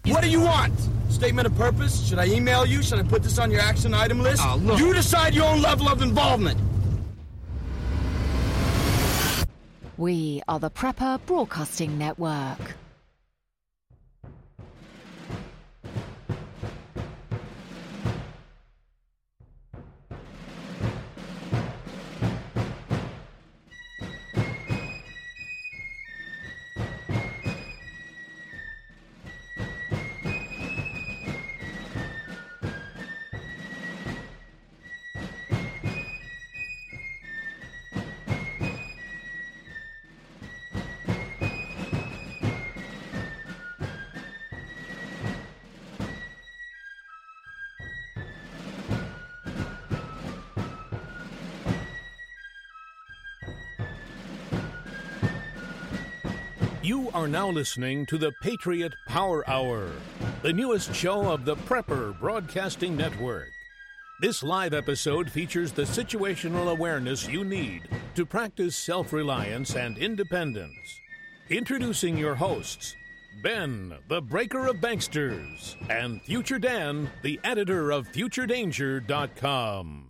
What do you want? Statement of purpose? Should I email you? Should I put this on your action item list? Look. You decide your own level of involvement. We are the Prepper Broadcasting Network. You are now listening to the Patriot Power Hour, the newest show of the Prepper Broadcasting Network. This live episode features the situational awareness you need to practice self-reliance and independence. Introducing your hosts, Ben, the Breaker of Banksters, and Future Dan, the editor of FutureDanger.com.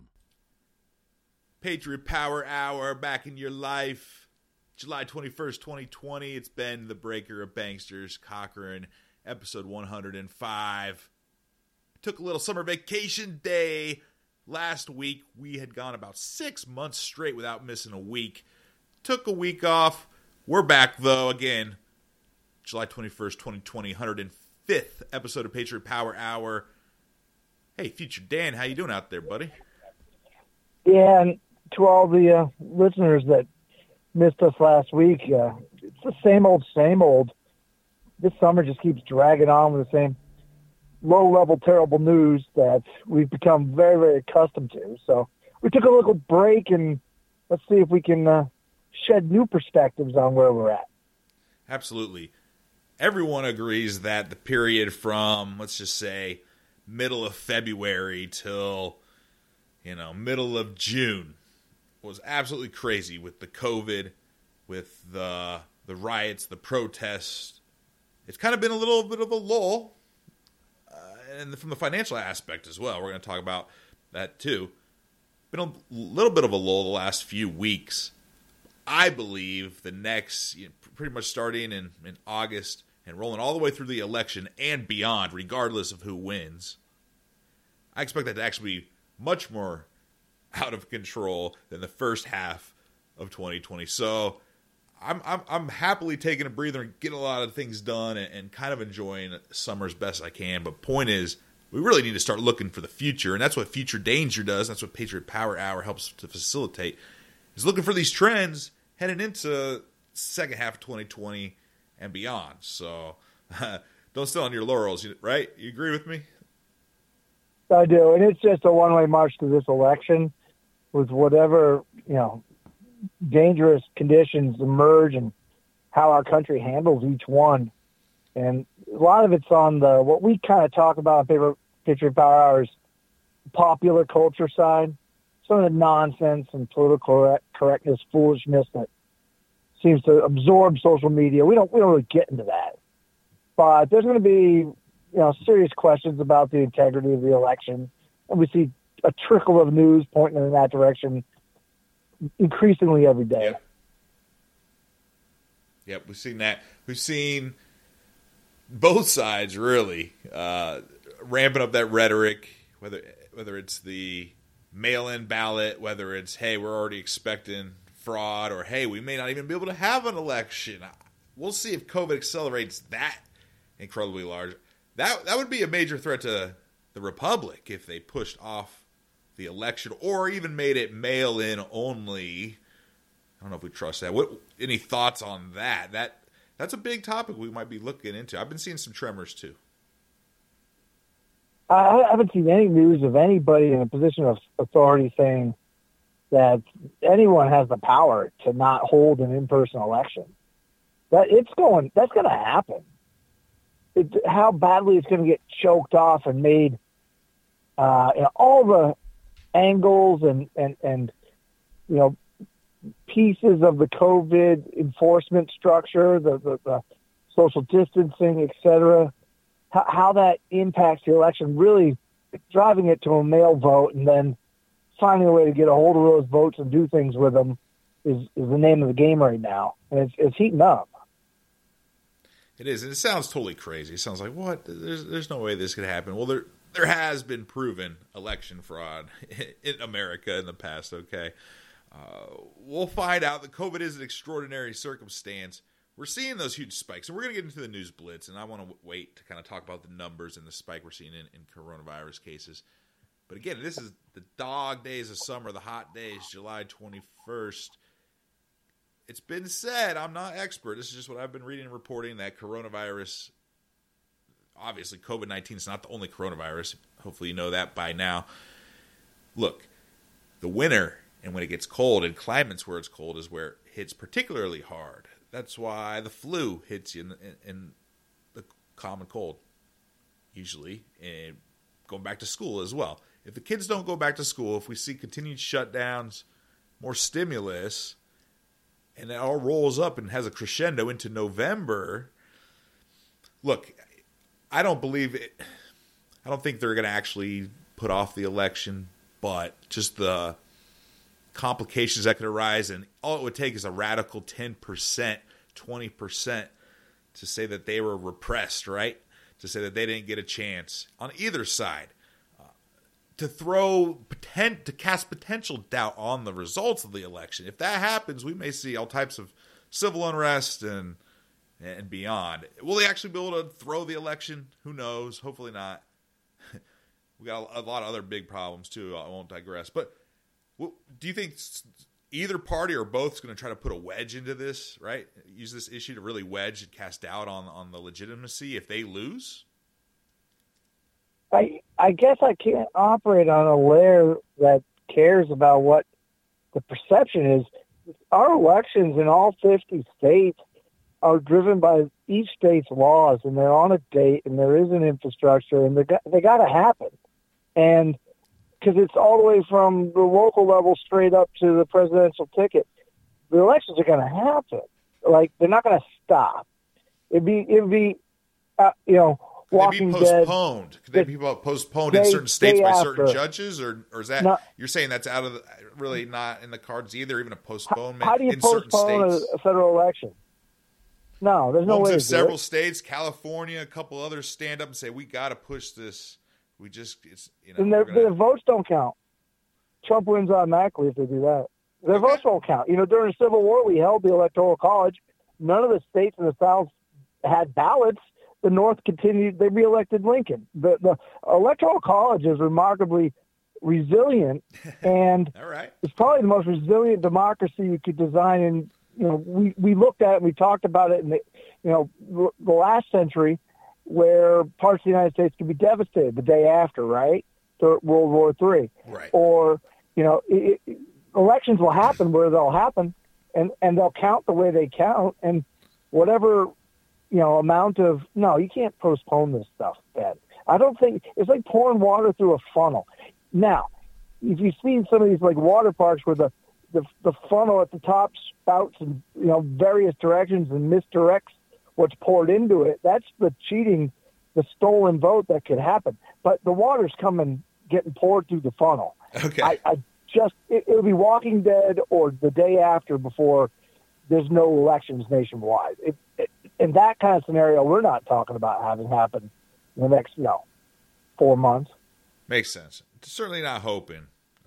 Patriot Power Hour, back in your life. July 21st, 2020. It's Ben, the Breaker of Banksters, Cochran, episode 105. Took a little summer vacation day. Last week, we had gone about 6 months straight without missing a week. Took a week off. We're back, though, again. July 21st, 2020, 105th episode of Patriot Power Hour. Hey, Future Dan, how you doing out there, buddy? Yeah, and to all the listeners that missed us last week, it's the same old, same old. This summer just keeps dragging on with the same low-level, terrible news that we've become very, very accustomed to. So we took a little break, and let's see if we can shed new perspectives on where we're at. Absolutely. Everyone agrees that the period from, let's just say, middle of February till, middle of June was absolutely crazy with the COVID, with the riots, the protests. It's kind of been a little bit of a lull, and from the financial aspect as well. We're going to talk about that too. Been a little bit of a lull the last few weeks. I believe the next, pretty much starting in August and rolling all the way through the election and beyond, regardless of who wins, I expect that to actually be much more out of control than the first half of 2020. So I'm happily taking a breather and getting a lot of things done and kind of enjoying summer as best I can. But point is, we really need to start looking for the future, and that's what Future Danger does. That's what Patriot Power Hour helps to facilitate, is looking for these trends heading into second half of 2020 and beyond. So don't sit on your laurels, right? You agree with me? I do, and it's just a one-way march to this election with whatever, dangerous conditions emerge and how our country handles each one. And a lot of it's on what we kind of talk about in Patriot Power Hours, popular culture side, some of the nonsense and political correctness, foolishness that seems to absorb social media. We don't really get into that. But there's going to be, serious questions about the integrity of the election. And we see a trickle of news pointing in that direction increasingly every day. Yep, we've seen that. We've seen both sides really ramping up that rhetoric, whether it's the mail-in ballot, whether it's, hey, we're already expecting fraud, or, hey, we may not even be able to have an election. We'll see if COVID accelerates that incredibly large. That would be a major threat to the Republic if they pushed off the election or even made it mail-in only. I don't know if we trust that. Any thoughts on that? That's a big topic we might be looking into. I've been seeing some tremors too. I haven't seen any news of anybody in a position of authority saying that anyone has the power to not hold an in-person election. That's going to happen. How badly it's going to get choked off and made, all the angles and pieces of the COVID enforcement structure, the social distancing, etc. how that impacts the election, really driving it to a mail vote and then finding a way to get a hold of those votes and do things with them is the name of the game right now. And it's heating up. It is, and it sounds totally crazy. It sounds like, what? There's no way this could happen. Well, there has been proven election fraud in America in the past, okay? We'll find out that COVID is an extraordinary circumstance. We're seeing those huge spikes, and we're going to get into the news blitz, and I want to wait to kind of talk about the numbers and the spike we're seeing in coronavirus cases. But again, this is the dog days of summer, the hot days, July 21st. It's been said, I'm not expert, this is just what I've been reading and reporting, that coronavirus, obviously COVID-19 is not the only coronavirus. Hopefully you know that by now. Look, the winter, and when it gets cold, and climates where it's cold, is where it hits particularly hard. That's why the flu hits you in the common cold, usually, and going back to school as well. If the kids don't go back to school, if we see continued shutdowns, more stimulus, and it all rolls up and has a crescendo into November, look, I don't believe it. I don't think they're going to actually put off the election, but just the complications that could arise, and all it would take is a radical 10%, 20% to say that they were repressed, right? To say that they didn't get a chance on either side. To cast potential doubt on the results of the election. If that happens, we may see all types of civil unrest and beyond. Will they actually be able to throw the election? Who knows? Hopefully not. We got a lot of other big problems too. I won't digress. But do you think either party or both is going to try to put a wedge into this, right? Use this issue to really wedge and cast doubt on the legitimacy if they lose? I guess I can't operate on a layer that cares about what the perception is. Our elections in all 50 states are driven by each state's laws, and they're on a date, and there is an infrastructure, and they got to happen. And because it's all the way from the local level straight up to the presidential ticket, the elections are going to happen. Like, they're not going to stop. It'd be Walking Dead. Could they be postponed in certain states by certain judges, or is that you're saying that's out of really not in the cards either? Even a postponement. How do you postpone a federal election? No, there's no way. If several states, California, a couple others stand up and say we got to push this. And their votes don't count. Trump wins automatically if they do that. Their votes won't count. During the Civil War, we held the Electoral College. None of the states in the South had ballots. The North continued, they reelected Lincoln. The Electoral College is remarkably resilient, and all right. It's probably the most resilient democracy you could design. And, we looked at it and we talked about it in the last century, where parts of the United States could be devastated the day after, right? World War III. Right. Or, elections will happen where they'll happen, and they'll count the way they count, and whatever amount of, no, you can't postpone this stuff, Ben. I don't think, it's like pouring water through a funnel. Now, if you've seen some of these like water parks where the funnel at the top spouts in various directions and misdirects what's poured into it, that's the cheating, the stolen vote that could happen. But the water's getting poured through the funnel. Okay. It'll be Walking Dead or the day after before there's no elections nationwide. In that kind of scenario, we're not talking about having happen in the next, 4 months. Makes sense. Certainly not hoping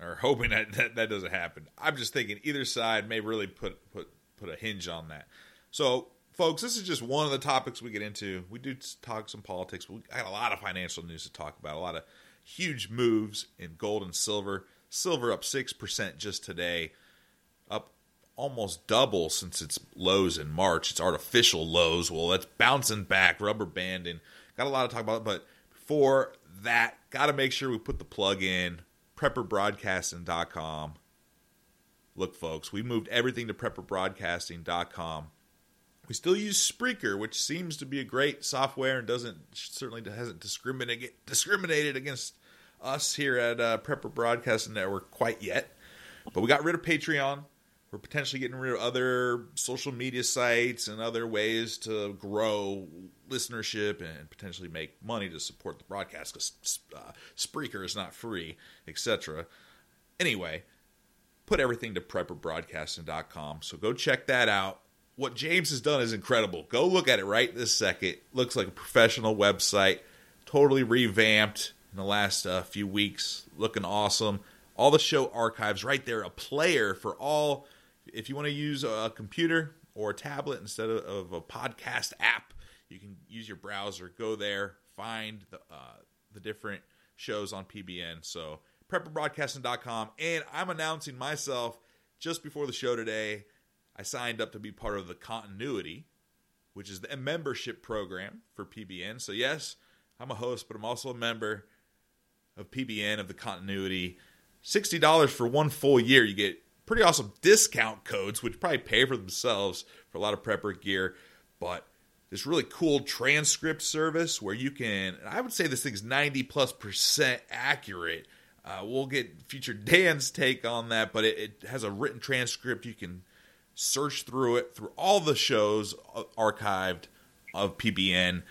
that doesn't happen. I'm just thinking either side may really put a hinge on that. So, folks, this is just one of the topics we get into. We do talk some politics. We got a lot of financial news to talk about, a lot of huge moves in gold and silver. Silver up 6% just today, up almost double since its lows in March. It's artificial lows. Well, that's bouncing back, rubber banding. Got a lot to talk about, but before that, got to make sure we put the plug in, prepperbroadcasting.com. Look, folks, we moved everything to prepperbroadcasting.com. We still use Spreaker, which seems to be a great software and hasn't discriminated against us here at Prepper Broadcasting Network quite yet. But we got rid of Patreon. we're potentially getting rid of other social media sites and other ways to grow listenership and potentially make money to support the broadcast because Spreaker is not free, etc. Anyway, put everything to prepperbroadcasting.com. So go check that out. What James has done is incredible. Go look at it right this second. Looks like a professional website. Totally revamped in the last few weeks. Looking awesome. All the show archives right there. A player for all. If you want to use a computer or a tablet instead of a podcast app, you can use your browser. Go there. Find the different shows on PBN. So prepperbroadcasting.com. And I'm announcing myself just before the show today. I signed up to be part of the Continuity, which is the membership program for PBN. So yes, I'm a host, but I'm also a member of PBN, of the Continuity. $60 for one full year. You get pretty awesome discount codes, which probably pay for themselves for a lot of prepper gear. But this really cool transcript service where you can, I would say this thing's 90+% accurate. We'll get Future Dan's take on that, but it has a written transcript. You can search through it, through all the shows archived of PBN.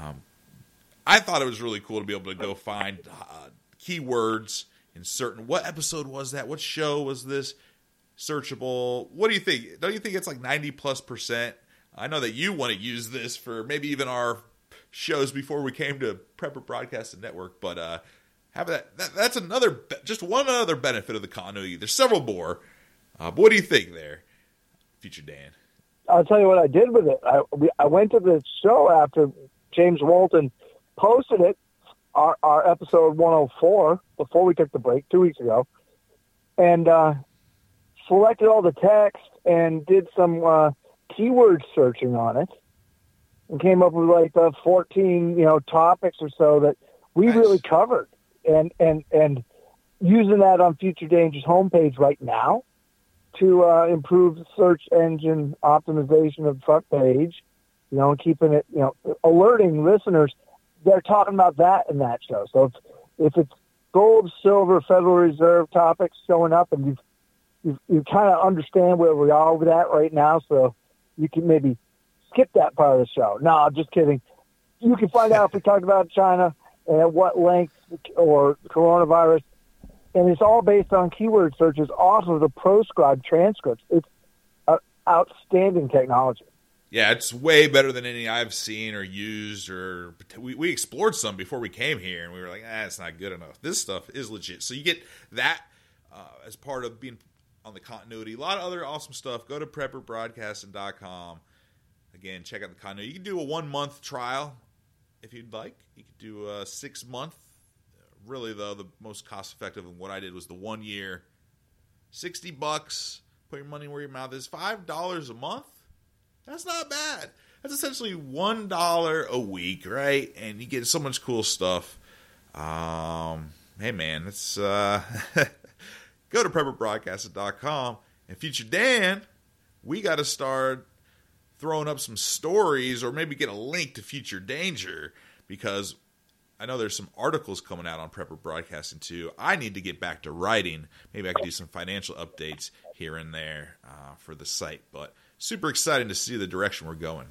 I thought it was really cool to be able to go find keywords in certain, what episode was that? What show was this? Searchable. What do you think? Don't you think it's like 90+%? I know that you want to use this for maybe even our shows before we came to Prepper Broadcasting Network, but have that's just one other benefit of the Continuity. There's several more, but what do you think there, Future Dan? I'll tell you what I did with it. I went to the show after James Walton posted it, our episode 104, before we took the break 2 weeks ago, and selected all the text and did some keyword searching on it, and came up with like 14 topics or so that we really covered, and using that on Future Danger's homepage right now to improve search engine optimization of the front page, and keeping it, alerting listeners. They're talking about that in that show. So if it's gold, silver, Federal Reserve topics showing up, and you kind of understand where we are with that right now, so you can maybe skip that part of the show. No, I'm just kidding. You can find out if we talk about China and at what length, or coronavirus, and it's all based on keyword searches off of the proscribed transcripts. It's outstanding technology. Yeah, it's way better than any I've seen or used, or we explored some before we came here, and we were like, it's not good enough. This stuff is legit. So you get that as part of being on the Continuity. A lot of other awesome stuff. Go to prepperbroadcasting.com. Again, check out the Continuity. You can do a 1-month trial if you'd like. You could do a 6-month. Really, though, the most cost-effective and what I did was the 1 year. $60. Put your money where your mouth is. $5 a month. That's not bad. That's essentially $1 a week, right? And you get so much cool stuff. Hey, man, let's go to prepperbroadcasting.com. And Future Dan, we got to start throwing up some stories, or maybe get a link to Future Danger, because I know there's some articles coming out on Prepper Broadcasting too. I need to get back to writing. Maybe I could do some financial updates here and there for the site, but super exciting to see the direction we're going.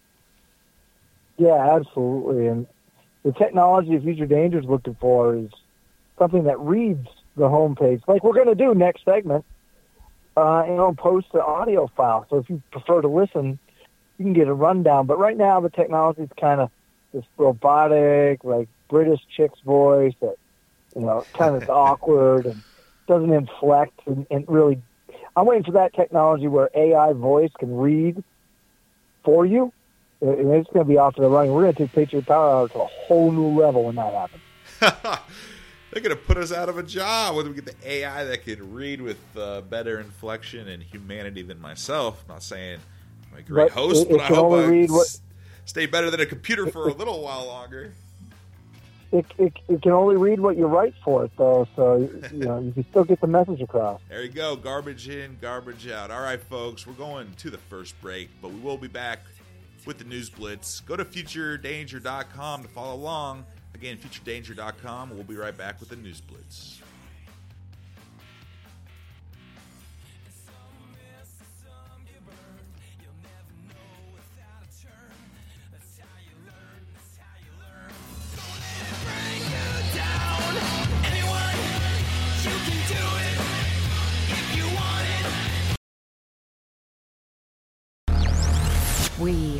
Yeah, absolutely. And the technology Future Danger is looking for is something that reads the homepage, like we're going to do next segment, and post the audio file. So if you prefer to listen, you can get a rundown. But right now, the technology is kind of this robotic, like British chick's voice that, kind of awkward and doesn't inflect and really. I'm waiting for that technology where AI voice can read for you. And it's going to be off to the running. We're going to take Patriot Power Hour to a whole new level when that happens. They're going to put us out of a job when we get the AI that can read with better inflection and humanity than myself. I'm not saying I'm a great host, but I hope I stay better than a computer for a little while longer. It can only read what you write for it, though, so you can still get the message across. There you go. Garbage in, garbage out. All right, folks, we're going to the first break, but we will be back with the News Blitz. Go to FutureDanger.com to follow along. Again, FutureDanger.com. We'll be right back with the News Blitz.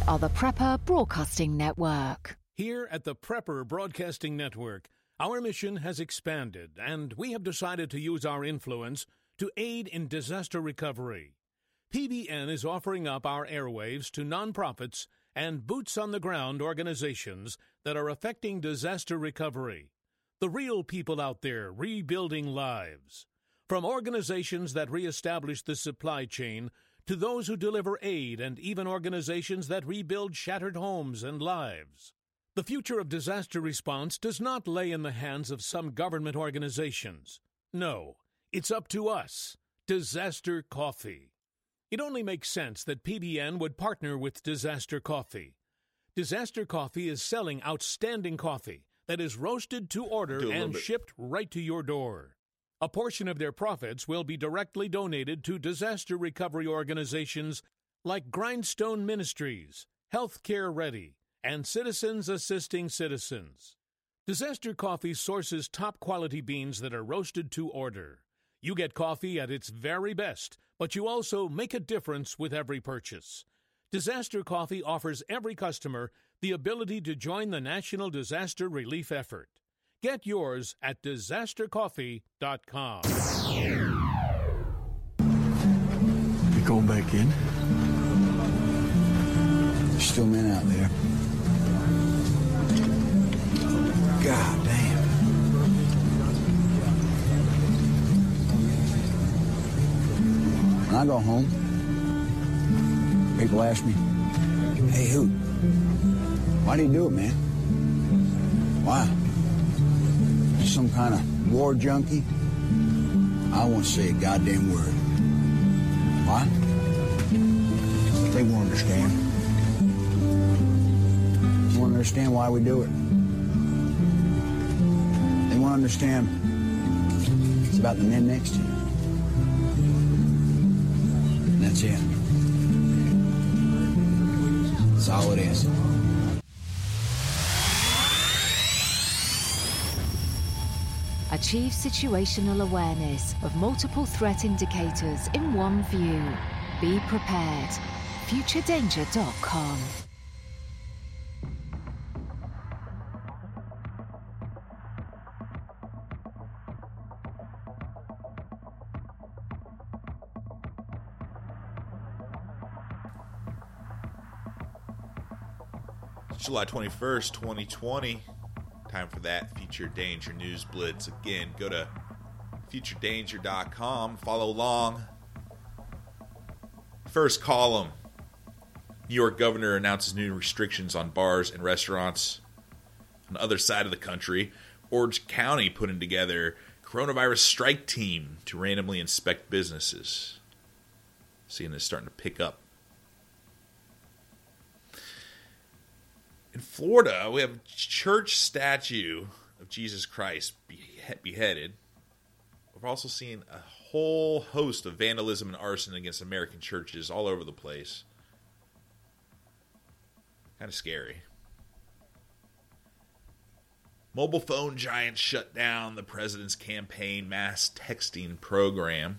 are the Prepper Broadcasting Network. Here at the Prepper Broadcasting Network, our mission has expanded, and we have decided to use our influence to aid in disaster recovery. PBN is offering up our airwaves to nonprofits and boots-on-the-ground organizations that are affecting disaster recovery. The real people out there rebuilding lives. From organizations that reestablish the supply chain to those who deliver aid and even organizations that rebuild shattered homes and lives. The future of disaster response does not lay in the hands of some government organizations. No, it's up to us, Disaster Coffee. It only makes sense that PBN would partner with Disaster Coffee. Disaster Coffee is selling outstanding coffee that is roasted to order and shipped right to your door. A portion of their profits will be directly donated to disaster recovery organizations like Grindstone Ministries, Healthcare Ready, and Citizens Assisting Citizens. Disaster Coffee sources top-quality beans that are roasted to order. You get coffee at its very best, but you also make a difference with every purchase. Disaster Coffee offers every customer the ability to join the national disaster relief effort. Get yours at disastercoffee.com. You going back in? There's still men out there. God damn. When I go home, people ask me, "Hey, Hoot, why do you do it, man? Why? You some kind of war junkie?" I won't say a goddamn word. Why? They won't understand. They won't understand why we do it. They won't understand it's about the men next to you. And that's it. That's all it is. Achieve situational awareness of multiple threat indicators in one view. Be prepared. FutureDanger.com. July 21st, 2020. Time for that Future Danger News Blitz. Again, go to FutureDanger.com. Follow along. First column. New York governor announces new restrictions on bars and restaurants. On the other side of the country, Orange County putting together coronavirus strike team to randomly inspect businesses. Seeing this starting to pick up. In Florida, we have a church statue of Jesus Christ beheaded. We're also seeing a whole host of vandalism and arson against American churches all over the place. Kind of scary. Mobile phone giants shut down the president's campaign mass texting program.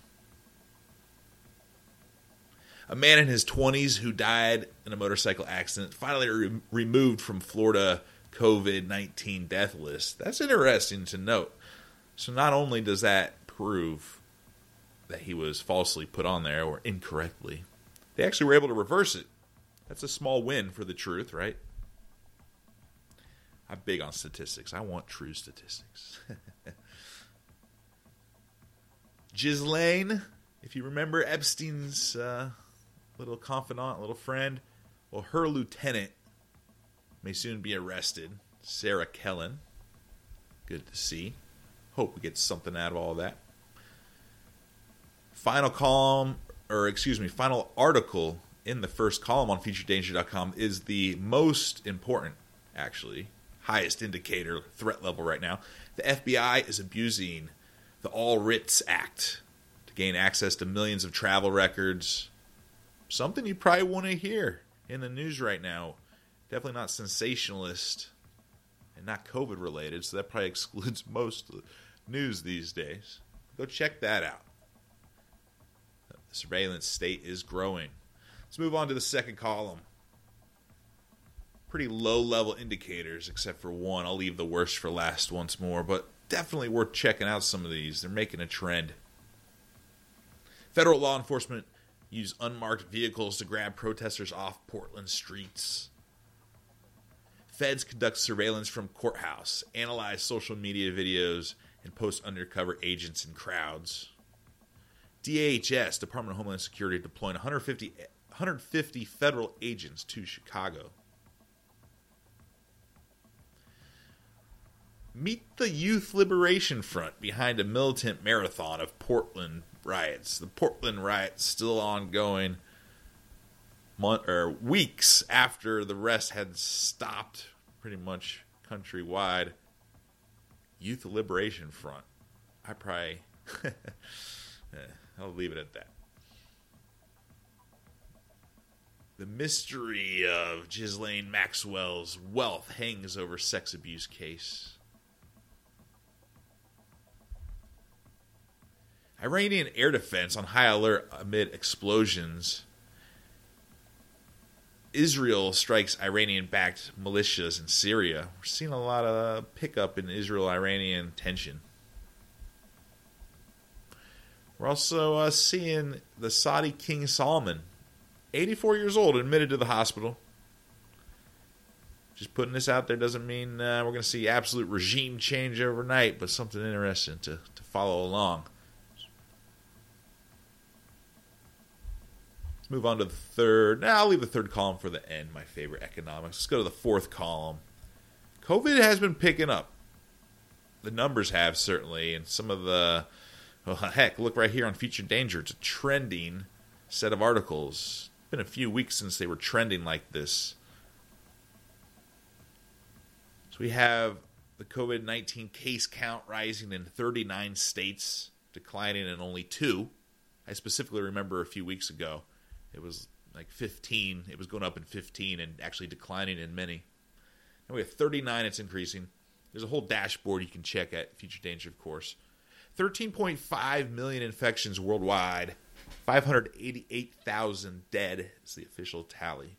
A man in his 20s who died in a motorcycle accident finally removed from Florida COVID-19 death list. That's interesting to note. So not only does that prove that he was falsely put on there or incorrectly, they actually were able to reverse it. That's a small win for the truth, right? I'm big on statistics. I want true statistics. Ghislaine, if you remember Epstein's little confidant, little friend, well, her lieutenant may soon be arrested. Sarah Kellen. Good to see. Hope we get something out of all of that. Final article in the first column on FutureDanger.com is the most important, actually, highest indicator threat level right now. The FBI is abusing the All Writs Act to gain access to millions of travel records. Something you probably want to hear in the news right now. Definitely not sensationalist and not COVID related, so that probably excludes most news these days. Go check that out. The surveillance state is growing. Let's move on to the second column. pretty low-level indicators, except for one. I'll leave the worst for last once more, but definitely worth checking out some of these. They're making a trend. Federal law enforcement used unmarked vehicles to grab protesters off Portland streets. Feds conduct surveillance from courthouse, analyze social media videos, and post undercover agents in crowds. DHS, Department of Homeland Security, deploying 150 federal agents to Chicago. Meet the Youth Liberation Front behind a militant marathon of Portland riots. The Portland riots still ongoing weeks after the rest had stopped pretty much countrywide. Youth Liberation Front. I'll leave it at that. The mystery of Ghislaine Maxwell's wealth hangs over sex abuse case. Iranian air defense on high alert amid explosions. Israel strikes Iranian-backed militias in Syria. We're seeing a lot of pickup in Israel-Iranian tension. We're also seeing the Saudi King Salman, 84 years old, admitted to the hospital. Just putting this out there doesn't mean we're going to see absolute regime change overnight, but something interesting to follow along. Let's move on to the third. I'll leave the third column for the end, my favorite economics. Let's go to the fourth column. COVID has been picking up. The numbers have, certainly, and some of the... Well, heck, look right here on Featured Danger. It's a trending set of articles. It's been a few weeks since they were trending like this. So we have the COVID-19 case count rising in 39 states, declining in only 2. I specifically remember a few weeks ago, it was like 15. It was going up in 15 and actually declining in many. Now we have 39, it's increasing. There's a whole dashboard you can check at Featured Danger, of course. 13.5 million infections worldwide. 588,000 dead is the official tally.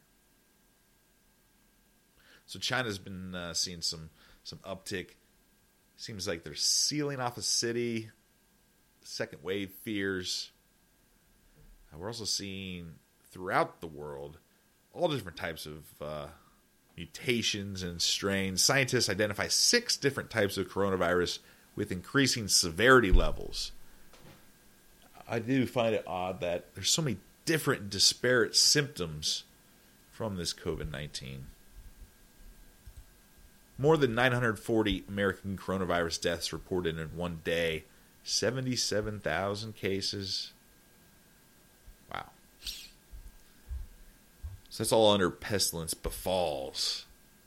So China's been seeing some uptick. Seems like they're sealing off a city. Second wave fears. We're also seeing throughout the world all different types of mutations and strains. Scientists identify 6 different types of coronavirus with increasing severity levels. I do find it odd that there's so many different disparate symptoms from this COVID-19. More than 940 American coronavirus deaths reported in one day. 77,000 cases. Wow. So that's all under pestilence befalls.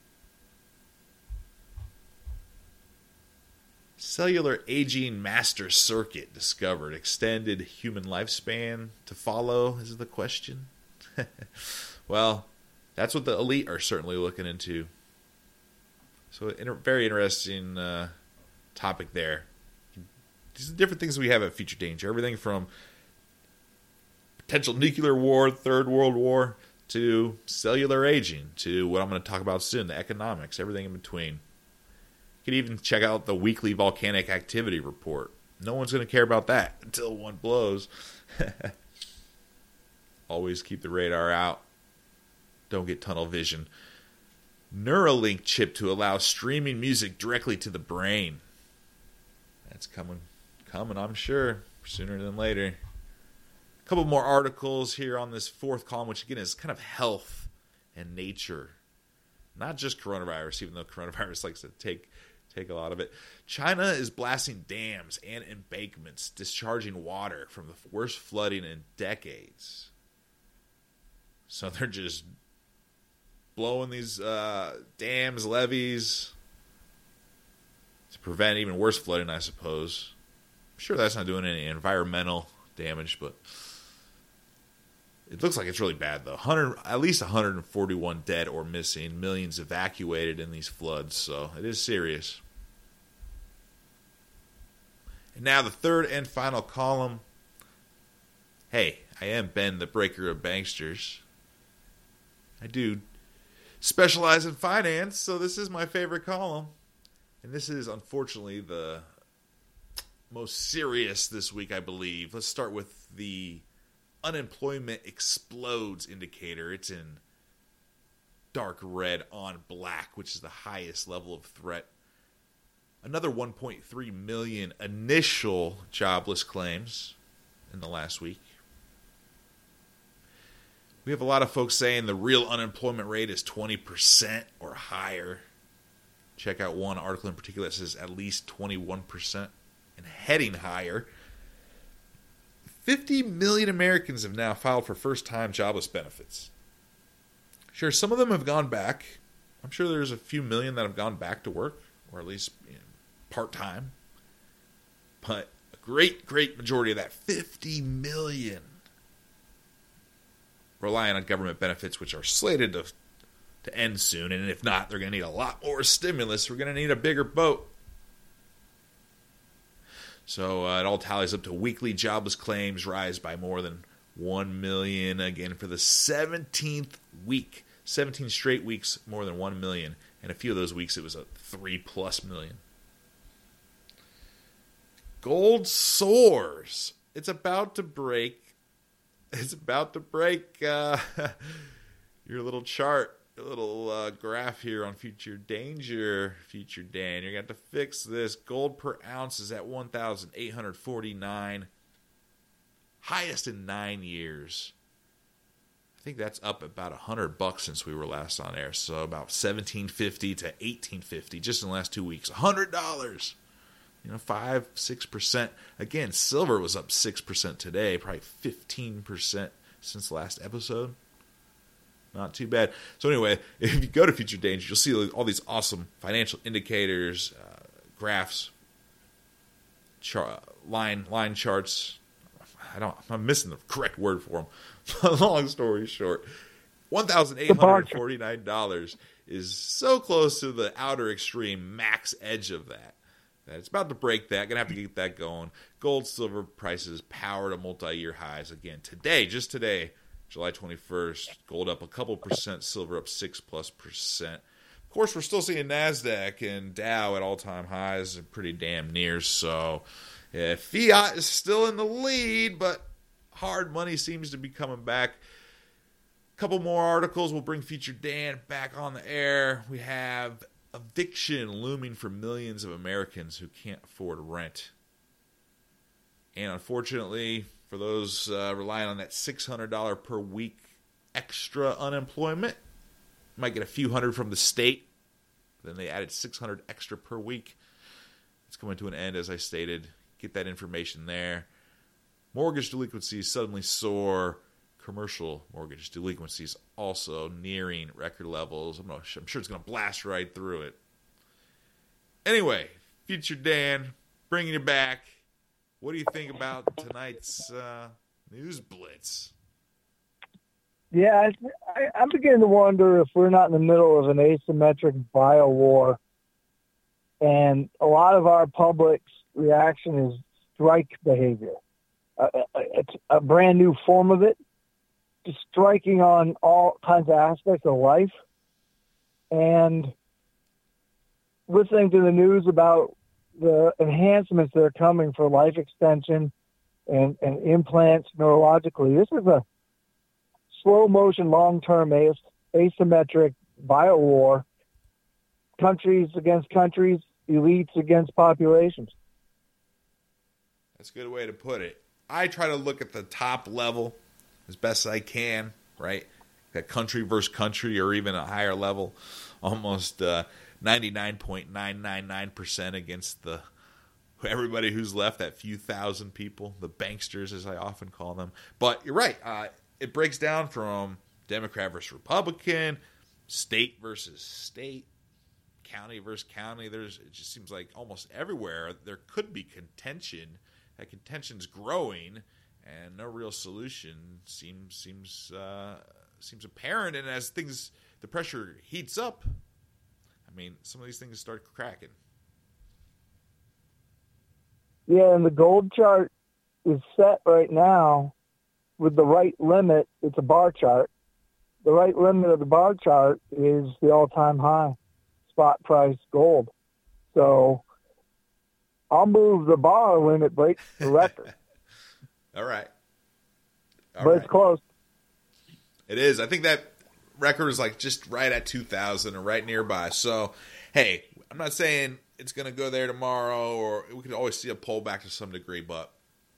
Cellular aging master circuit discovered. Extended human lifespan to follow is the question. Well, that's what the elite are certainly looking into. So very interesting topic there. These are different things we have at Featured Danger. Everything from potential nuclear war, Third World War, to cellular aging, to what I'm going to talk about soon, the economics, everything in between. You can even check out the weekly volcanic activity report. No one's going to care about that until one blows. Always keep the radar out. Don't get tunnel vision. Neuralink chip to allow streaming music directly to the brain. That's coming, I'm sure, sooner than later. A couple more articles here on this fourth column, which again is kind of health and nature. Not just coronavirus, even though coronavirus likes to take a lot of it. China is blasting dams and embankments, discharging water from the worst flooding in decades. So they're just blowing these dams, levees to prevent even worse flooding, I suppose. I'm sure that's not doing any environmental damage, but it looks like it's really bad, though. At least 141 dead or missing, millions evacuated in these floods, so it is serious. And now the third and final column. Hey, I am Ben, the breaker of banksters. I do specialize in finance, so this is my favorite column. And this is, unfortunately, the most serious this week, I believe. Let's start with the unemployment explodes indicator. It's in dark red on black, which is the highest level of threat. Another 1.3 million initial jobless claims in the last week. We have a lot of folks saying the real unemployment rate is 20% or higher. Check out one article in particular that says at least 21% and heading higher. 50 million Americans have now filed for first-time jobless benefits. Sure, some of them have gone back. I'm sure there's a few million that have gone back to work, or at least part-time. But a great majority of that, 50 million, relying on government benefits, which are slated to end soon. And if not, they're going to need a lot more stimulus. We're going to need a bigger boat. So it all tallies up to weekly jobless claims rise by more than 1 million again for the 17th week. 17 straight weeks, more than 1 million. And a few of those weeks it was a 3+ million. Gold soars. It's about to break your little chart, your little graph here on Future Danger, Future Dan. You're going to have to fix this. Gold per ounce is at $1,849. Highest in 9 years. I think that's up about $100 since we were last on air. So about $1,750 to $1,850 just in the last 2 weeks. $100. 5-6%. Again, silver was up 6% today, probably 15% since the last episode. Not too bad. So anyway, if you go to Future Danger, you'll see all these awesome financial indicators, graphs, line charts. I'm missing the correct word for them. Long story short, $1,849 is so close to the outer extreme max edge of that. It's about to break that. Going to have to get that going. Gold, silver prices power to multi-year highs again. Just today, July 21st, gold up a couple percent, silver up 6+%. Of course, we're still seeing NASDAQ and Dow at all-time highs and pretty damn near. So fiat is still in the lead, but hard money seems to be coming back. A couple more articles will bring Future Dan back on the air. We have eviction looming for millions of Americans who can't afford rent. And unfortunately, for those relying on that $600 per week extra unemployment, might get a few hundred from the state. Then they added $600 extra per week. It's coming to an end, as I stated. Get that information there. Mortgage delinquencies suddenly soar. Commercial mortgage delinquencies also nearing record levels. I'm sure it's going to blast right through it. Anyway, Future Dan, bringing you back. What do you think about tonight's news blitz? Yeah, I'm beginning to wonder if we're not in the middle of an asymmetric bio war. And a lot of our public's reaction is strike behavior. It's a brand new form of it. Just striking on all kinds of aspects of life. And listening to the news about the enhancements that are coming for life extension and implants neurologically, this is a slow motion, long-term asymmetric bio war. Countries against countries, elites against populations. That's a good way to put it. I try to look at the top level as best I can, right? That country versus country, or even a higher level, almost 99.999% against everybody who's left, that few thousand people, the banksters, as I often call them. But you're right. It breaks down from Democrat versus Republican, state versus state, county versus county. It just seems like almost everywhere there could be contention. That contention's growing, and no real solution seems apparent. And as the pressure heats up, I mean, some of these things start cracking. Yeah, and the gold chart is set right now with the right limit. It's a bar chart, the right limit of the bar chart is the all-time high spot price gold. So I'll move the bar when it breaks the record. All right. But it's close. It is. I think that record is like just right at 2,000 or right nearby. So, hey, I'm not saying it's going to go there tomorrow, or we could always see a pullback to some degree, but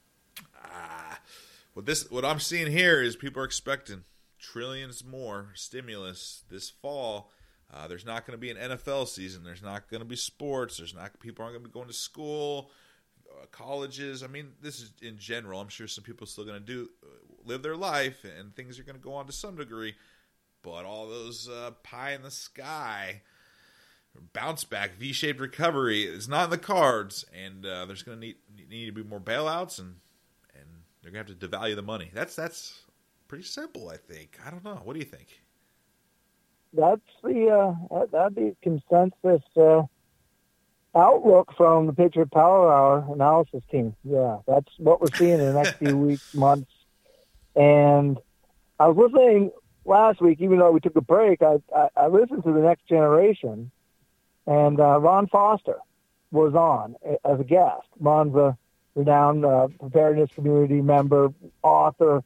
what I'm seeing here is people are expecting trillions more stimulus this fall. There's not going to be an NFL season. There's not going to be sports. People aren't going to be going to school, colleges. I mean, this is in general. I'm sure some people are still going to live their life, and things are going to go on to some degree. But all those pie in the sky, bounce back, V-shaped recovery is not in the cards, and there's going to need to be more bailouts, and they're going to have to devalue the money. That's pretty simple, I think. I don't know. What do you think? That's that'd be consensus outlook from the Patriot Power Hour analysis team. Yeah, that's what we're seeing in the next few weeks, months. And I was listening last week, even though we took a break. I listened to The Next Generation, and Ron Foster was on as a guest. Ron's a renowned preparedness community member, author,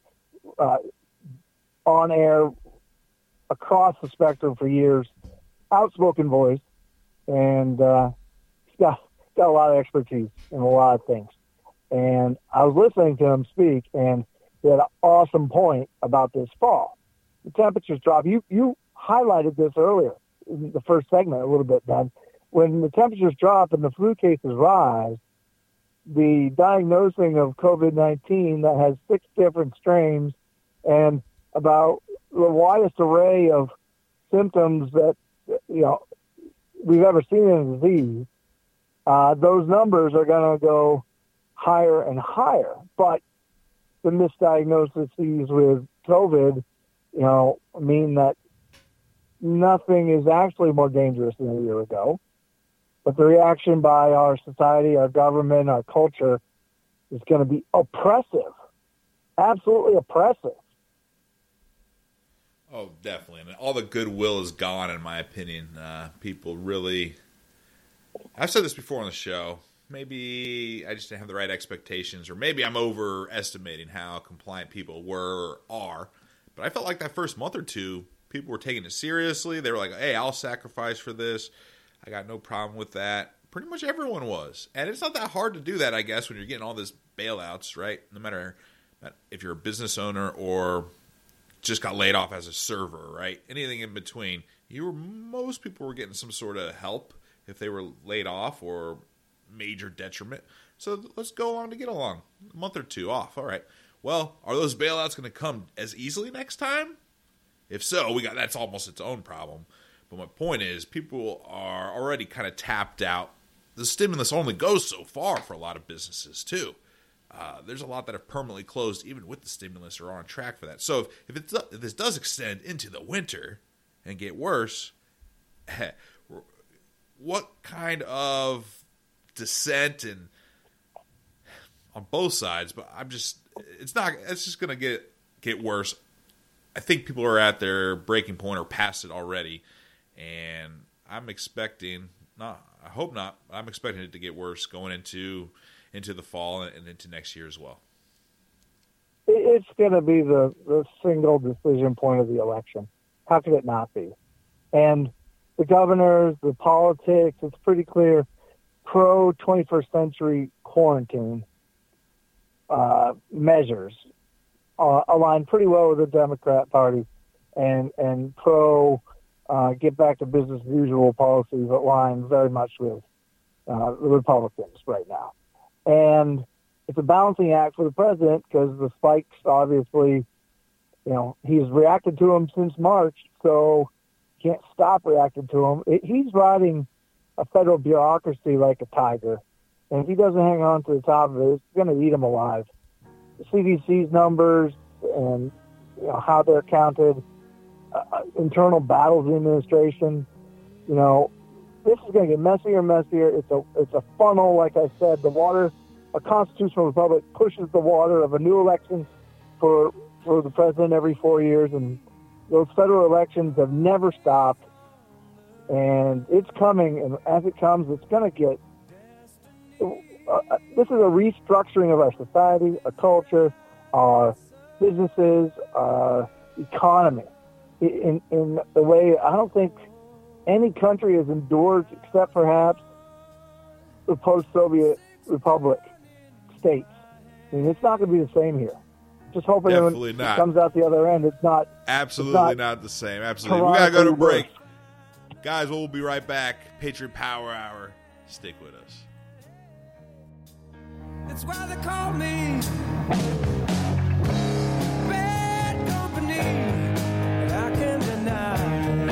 on air across the spectrum for years, outspoken voice, and he's got a lot of expertise in a lot of things. And I was listening to him speak, and he had an awesome point about this fall. The temperatures drop. You highlighted this earlier in the first segment a little bit, Ben. When the temperatures drop and the flu cases rise, the diagnosing of COVID-19 that has 6 different strains and about the widest array of symptoms that we've ever seen in a disease, those numbers are going to go higher and higher. But the misdiagnoses with COVID, mean that nothing is actually more dangerous than a year ago. But the reaction by our society, our government, our culture is going to be oppressive, absolutely oppressive. Oh, definitely. I mean, all the goodwill is gone, in my opinion. People really... I've said this before on the show. Maybe I just didn't have the right expectations, or maybe I'm overestimating how compliant people were or are. But I felt like that first month or two, people were taking it seriously. They were like, hey, I'll sacrifice for this. I got no problem with that. Pretty much everyone was. And it's not that hard to do that, I guess, when you're getting all this bailouts, right? No matter if you're a business owner or just got laid off as a server, right? Anything in between. Most people were getting some sort of help if they were laid off or major detriment. So let's go along to get along. A month or two off. All right. Well, are those bailouts going to come as easily next time? If so, that's almost its own problem. But my point is, people are already kind of tapped out. The stimulus only goes so far for a lot of businesses, too. There's a lot that have permanently closed, even with the stimulus, or are on track for that. So if this does extend into the winter and get worse, what kind of dissent and on both sides? But it's just going to get worse. I think people are at their breaking point or past it already. And I'm expecting, I hope not, I'm expecting it to get worse going into the fall and into next year as well. It's going to be the single decision point of the election. How could it not be? And the governors, the politics, it's pretty clear, pro-21st century quarantine measures align pretty well with the Democrat Party, and pro get back to business as usual policies align very much with the Republicans right now. And it's a balancing act for the president because the spikes, obviously, he's reacted to them since March, so can't stop reacting to them. He's riding a federal bureaucracy like a tiger, and if he doesn't hang on to the top of it, it's going to eat him alive. The CDC's numbers and how they're counted, internal battles in the administration, this is going to get messier and messier. It's a funnel, like I said. The water, a constitutional republic pushes the water of a new election for the president every 4 years, and those federal elections have never stopped, and it's coming. And as it comes, it's going to get. This is a restructuring of our society, our culture, our businesses, our economy. In the way I don't think any country has endured, except perhaps the post-Soviet republic states. I mean, it's not going to be the same here. Just hoping Definitely when not. it comes out the other end, it's not. Absolutely not the same. Absolutely. We got to go to break. Guys, we'll be right back. Patriot Power Hour. Stick with us. That's why they call me bad company, and I can't deny.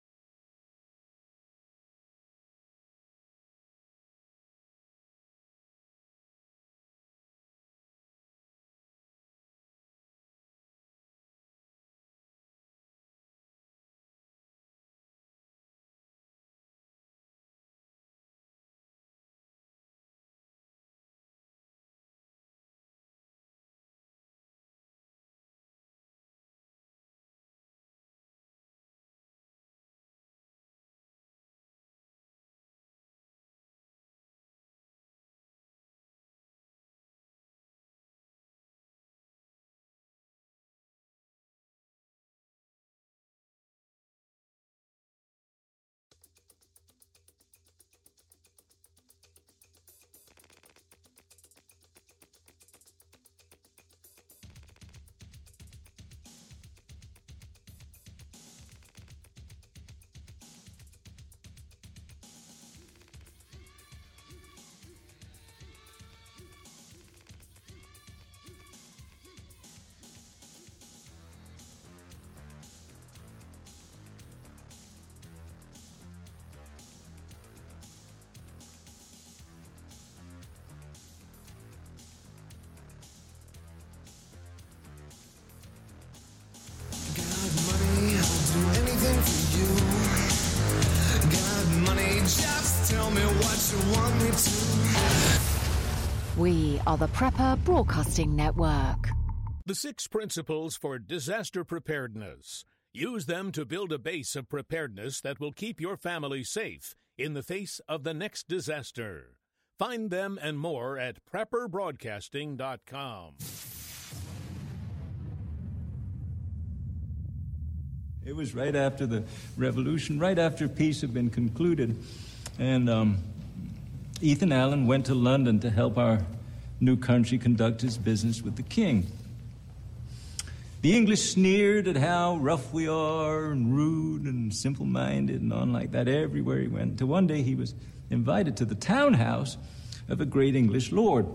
We are the Prepper Broadcasting Network. The 6 principles for disaster preparedness. Use them to build a base of preparedness that will keep your family safe in the face of the next disaster. Find them and more at PrepperBroadcasting.com. It was right after the revolution, right after peace had been concluded. And Ethan Allen went to London to help our new country conduct his business with the king. The English sneered at how rough we are and rude and simple-minded and on like that everywhere he went. Till one day he was invited to the townhouse of a great English lord.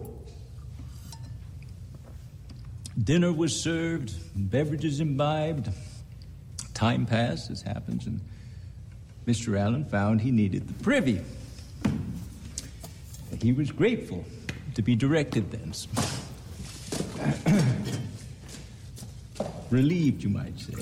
Dinner was served, beverages imbibed. Time passed, as happens, and Mr. Allen found he needed the privy. He was grateful to be directed thence. Relieved, you might say.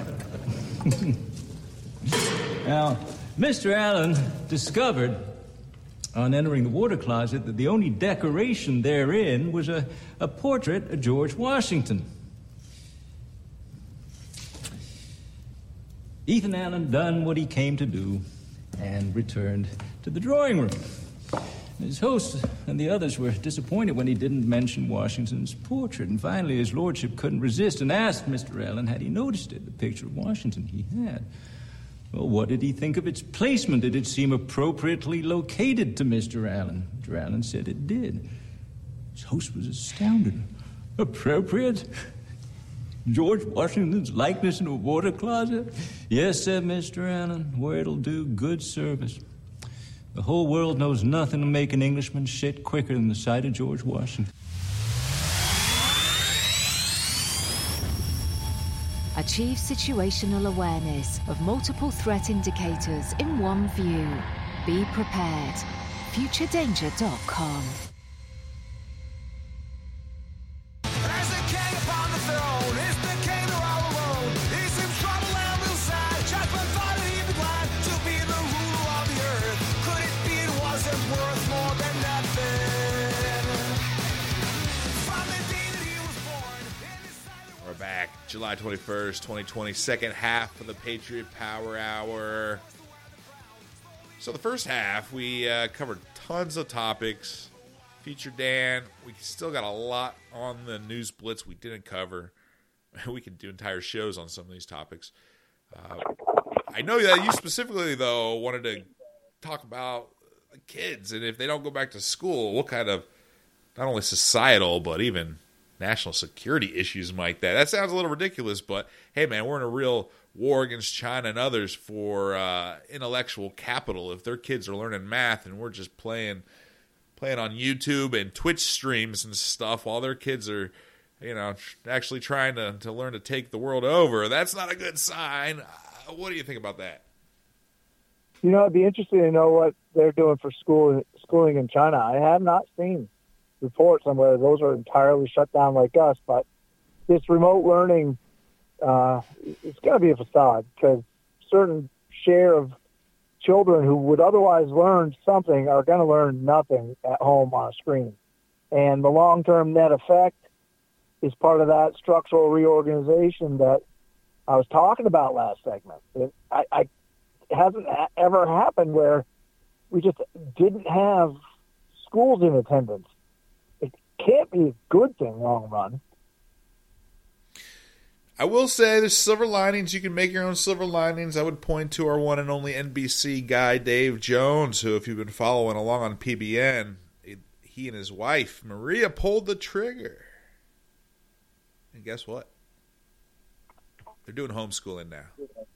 Now, Mr. Allen discovered, on entering the water closet, that the only decoration therein was a portrait of George Washington. Ethan Allen done what he came to do and returned to the drawing room. His host and the others were disappointed when he didn't mention Washington's portrait, and finally his lordship couldn't resist and asked Mr. Allen had he noticed it, the picture of Washington. He had. Well, what did he think of its placement? Did it seem appropriately located to Mr. Allen? Mr. Allen said it did. His host was astounded. Appropriate? George Washington's likeness in a water closet? Yes, said Mr. Allen, where it'll do good service. The whole world knows nothing to make an Englishman shit quicker than the sight of George Washington. Achieve situational awareness of multiple threat indicators in one view. Be prepared. FutureDanger.com. July 21st, 2020, second half of the Patriot Power Hour. So the first half, we covered tons of topics. Featured Dan. We still got a lot on the news blitz we didn't cover. We could do entire shows on some of these topics. I know that you specifically, though, wanted to talk about the kids and if they don't go back to school, what kind of not only societal but even national security issues might that sounds a little ridiculous, but hey man, we're in a real war against China and others for intellectual capital. If their kids are learning math and we're just playing on YouTube and Twitch streams and stuff while their kids are actually trying to learn to take the world over, that's not a good sign. What do you think about that? It'd be interesting to know what they're doing for schooling in China. I have not seen reports on whether those are entirely shut down like us, but this remote learning, it's going to be a facade because certain share of children who would otherwise learn something are going to learn nothing at home on a screen. And the long-term net effect is part of that structural reorganization that I was talking about last segment. It hasn't ever happened where we just didn't have schools in attendance. It can't be a good thing long run. I will say there's silver linings. You can make your own silver linings. I would point to our one and only NBC guy, Dave Jones, who, if you've been following along on PBN, he and his wife, Maria, pulled the trigger. And guess what? They're doing homeschooling now.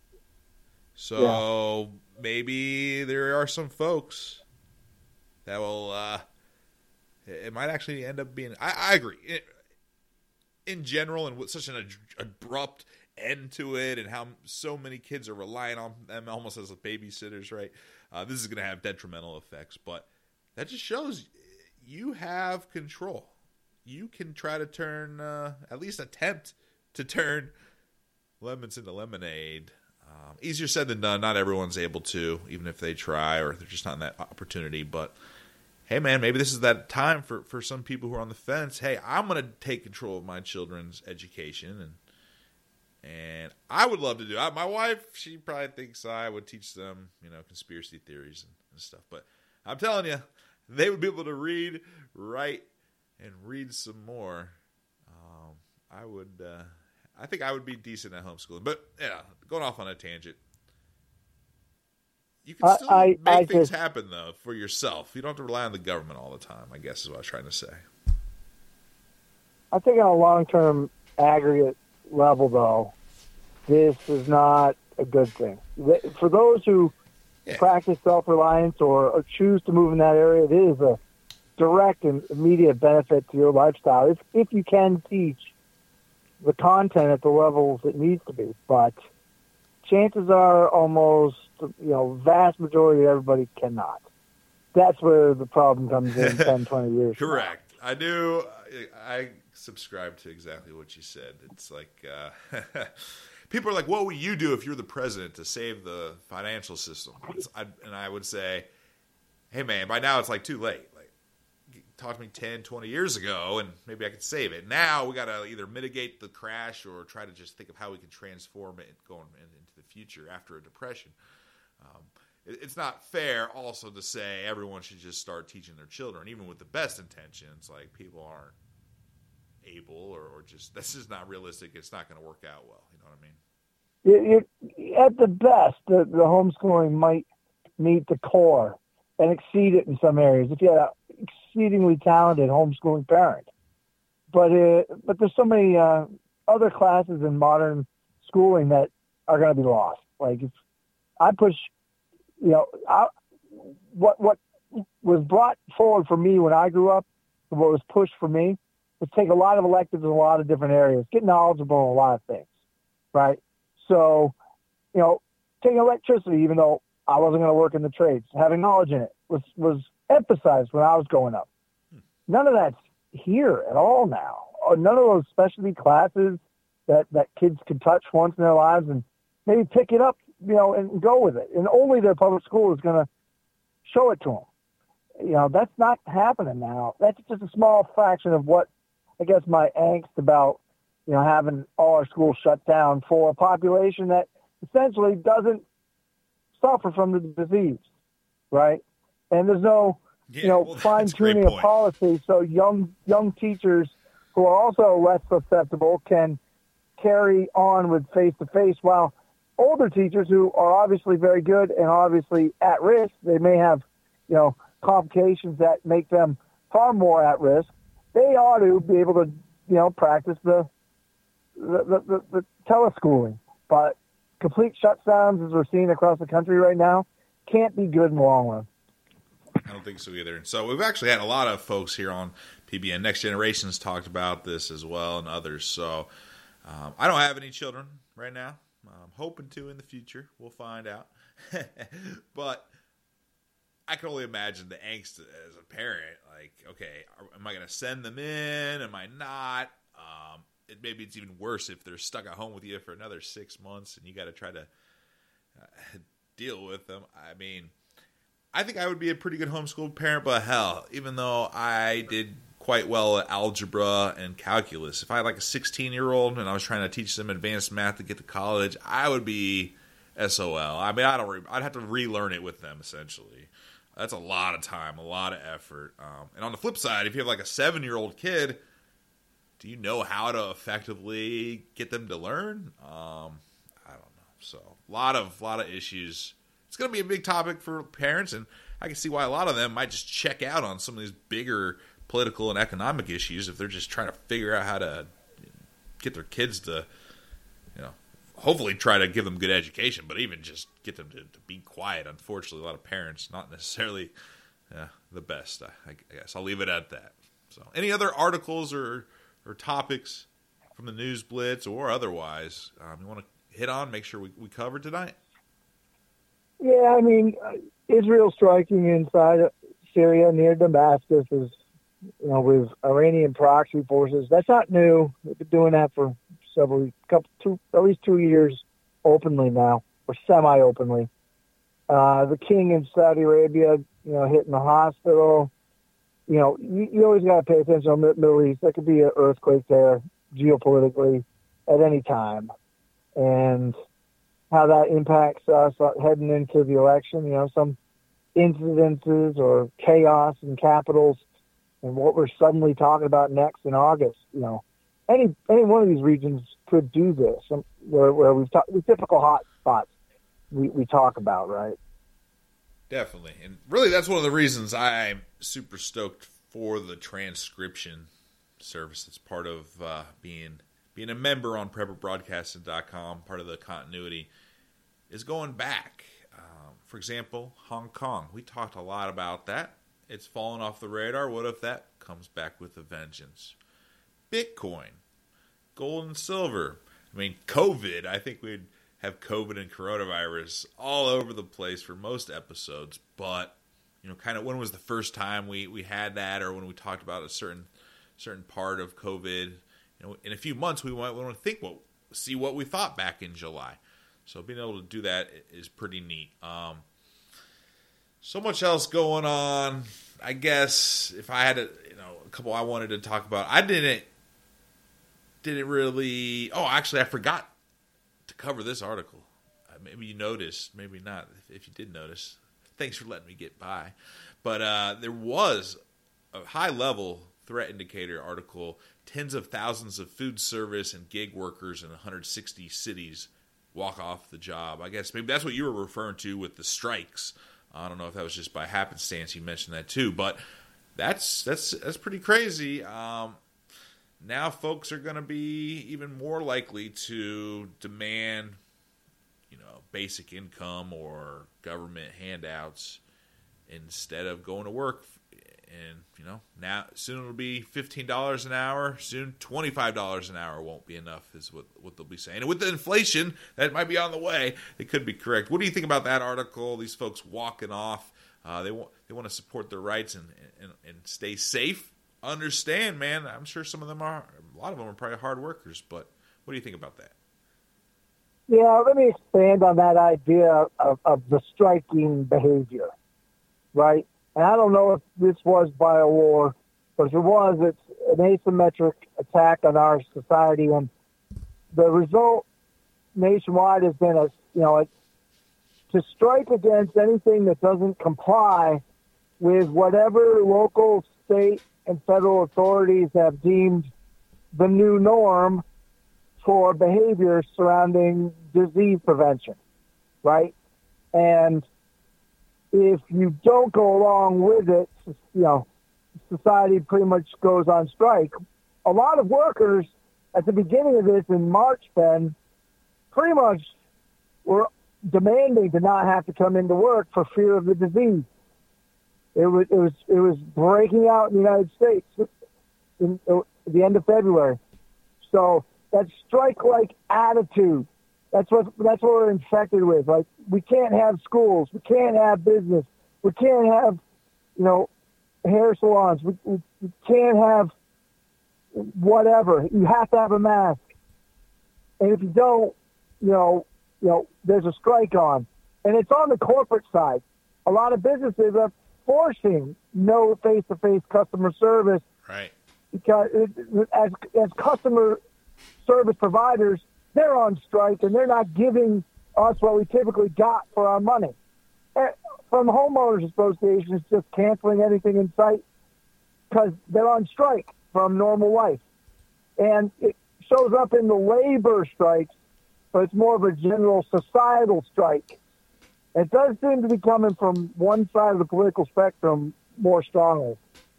So maybe there are some folks that will, it might actually end up being, I agree. In general, and with such an abrupt end to it and how so many kids are relying on them almost as babysitters, right? This is going to have detrimental effects, but that just shows you have control. You can try to turn, at least attempt to turn lemons into lemonade. Easier said than done. Not everyone's able to, even if they try or they're just not in that opportunity. But, hey, man, maybe this is that time for some people who are on the fence. Hey, I'm going to take control of my children's education. And I would love to do it. My wife, she probably thinks I would teach them, conspiracy theories and stuff. But I'm telling you, they would be able to read, write, and read some more. I think I would be decent at homeschooling. But, yeah, going off on a tangent. You can still make things happen, though, for yourself. You don't have to rely on the government all the time, I guess is what I was trying to say. I think on a long-term aggregate level, though, this is not a good thing. For those who practice self-reliance or choose to move in that area, it is a direct and immediate benefit to your lifestyle if you can teach the content at the levels it needs to be. But chances are almost, vast majority of everybody cannot. That's where the problem comes in 10, 20 years. Correct. I subscribe to exactly what you said. It's like, people are like, what would you do if you're the president to save the financial system? And I would say, hey man, by now it's like too late. Talk to me 10, 20 years ago, and maybe I could save it. Now we got to either mitigate the crash or try to just think of how we can transform it going into the future after a depression. It's not fair also to say everyone should just start teaching their children, even with the best intentions. Like, people aren't able or just, this is not realistic. It's not going to work out well. You know what I mean? At the best, the homeschooling might meet the core and exceed it in some areas if you had an exceedingly talented homeschooling parent. But there's so many other classes in modern schooling that are going to be lost. Like, if I push, what was brought forward for me when I grew up, what was pushed for me, was take a lot of electives in a lot of different areas, get knowledgeable in a lot of things, right? So, taking electricity, even though I wasn't going to work in the trades, having knowledge in it was emphasized when I was growing up. None of that's here at all now. None of those specialty classes that kids can touch once in their lives and maybe pick it up, and go with it. And only their public school is going to show it to them. That's not happening now. That's just a small fraction of what, I guess, my angst about, having all our schools shut down for a population that essentially doesn't suffer from the disease, right? And there's no, fine-tuning of policy, so young teachers who are also less susceptible can carry on with face-to-face, while older teachers who are obviously very good and obviously at risk, they may have, complications that make them far more at risk. They ought to be able to, practice the teleschooling. But complete shutdowns, as we're seeing across the country right now, can't be good in the long run. I don't think so either. So we've actually had a lot of folks here on PBN Next Generations talked about this as well, and others. So I don't have any children right now. I'm hoping to in the future. We'll find out. But I can only imagine the angst as a parent. Like, okay, am I going to send them in? Am I not? Maybe it's even worse if they're stuck at home with you for another 6 months and you got to try to deal with them. I mean, I think I would be a pretty good homeschool parent, but hell, even though I did quite well at algebra and calculus, if I had like a 16-year-old and I was trying to teach them advanced math to get to college, I would be SOL. I mean, I'd have to relearn it with them, essentially. That's a lot of time, a lot of effort. And on the flip side, if you have like a 7-year-old kid, do you know how to effectively get them to learn? I don't know. So a lot of issues. It's going to be a big topic for parents, and I can see why a lot of them might just check out on some of these bigger political and economic issues if they're just trying to figure out how to get their kids to, hopefully try to give them good education, but even just get them to be quiet. Unfortunately, a lot of parents, not necessarily the best. I guess I'll leave it at that. So any other articles or topics from the News Blitz or otherwise you want to hit on, make sure we cover tonight? Yeah, I mean, Israel striking inside Syria near Damascus is, with Iranian proxy forces. That's not new. They've been doing that for at least 2 years openly now, or semi-openly. The king in Saudi Arabia, hitting the hospital. You always got to pay attention to the Middle East. There could be an earthquake there geopolitically at any time. And how that impacts us heading into the election, some incidences or chaos in capitals and what we're suddenly talking about next in August. Any one of these regions could do this, where we've talked the typical hot spots we talk about, right? Definitely. And really, that's one of the reasons I'm super stoked for the transcription service. It's part of being a member on PrepperBroadcasting.com, part of the continuity, is going back. For example, Hong Kong. We talked a lot about that. It's fallen off the radar. What if that comes back with a vengeance? Bitcoin, gold and silver. I mean, COVID. I think we'd have COVID and coronavirus all over the place for most episodes. But, kind of when was the first time we had that, or when we talked about a certain part of COVID? In a few months, we might want to see what we thought back in July. So being able to do that is pretty neat. So much else going on. I guess if I had a couple I wanted to talk about, I didn't really. Oh, actually, I forgot to cover this article. Maybe you noticed, maybe not. If you did notice, thanks for letting me get by. But there was a high-level threat indicator article. Tens of thousands of food service and gig workers in 160 cities walk off the job. I guess maybe that's what you were referring to with the strikes. I don't know if that was just by happenstance you mentioned that too, but that's pretty crazy. Now folks are going to be even more likely to demand, basic income or government handouts instead of going to work. And, now soon it'll be $15 an hour. Soon $25 an hour won't be enough is what they'll be saying. And with the inflation that might be on the way, it could be correct. What do you think about that article? These folks walking off. They want to support their rights and stay safe. Understand, man. I'm sure a lot of them are probably hard workers. But what do you think about that? Yeah, let me expand on that idea of the striking behavior, right? And I don't know if this was by a war, but if it was, it's an asymmetric attack on our society and the result nationwide has been to strike against anything that doesn't comply with whatever local, state, and federal authorities have deemed the new norm for behavior surrounding disease prevention, right? And if you don't go along with it, society pretty much goes on strike. A lot of workers at the beginning of this in March, Ben, pretty much were demanding to not have to come into work for fear of the disease. It was breaking out in the United States in the end of February. So that strike-like attitude, that's what we're infected with. Like, we can't have schools, we can't have business, we can't have hair salons, we can't have whatever. You have to have a mask, and if you don't, there's a strike on, and it's on the corporate side. A lot of businesses are forcing no face-to-face customer service, right? Because as customer service providers, they're on strike and they're not giving us what we typically got for our money. From homeowners associations, just canceling anything in sight because they're on strike from normal life, and it shows up in the labor strikes. But it's more of a general societal strike. It does seem to be coming from one side of the political spectrum more strongly.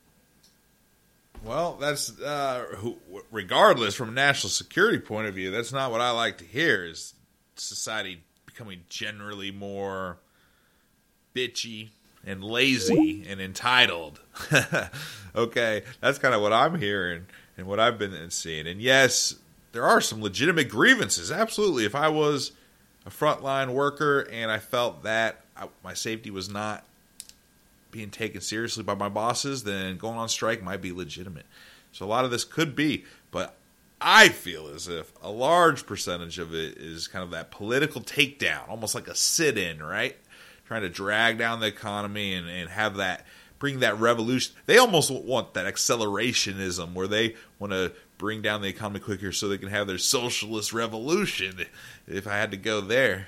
Well, that's regardless from a national security point of view, that's not what I like to hear, is society becoming generally more bitchy and lazy and entitled. Okay, that's kind of what I'm hearing and what I've been seeing. And yes, there are some legitimate grievances, absolutely. If I was a frontline worker and I felt that my safety was not being taken seriously by my bosses, then going on strike might be legitimate. So a lot of this could be, but I feel as if a large percentage of it is kind of that political takedown, almost like a sit-in, right? Trying to drag down the economy and have that, bring that revolution. They almost want that accelerationism where they want to bring down the economy quicker so they can have their socialist revolution, if I had to go there.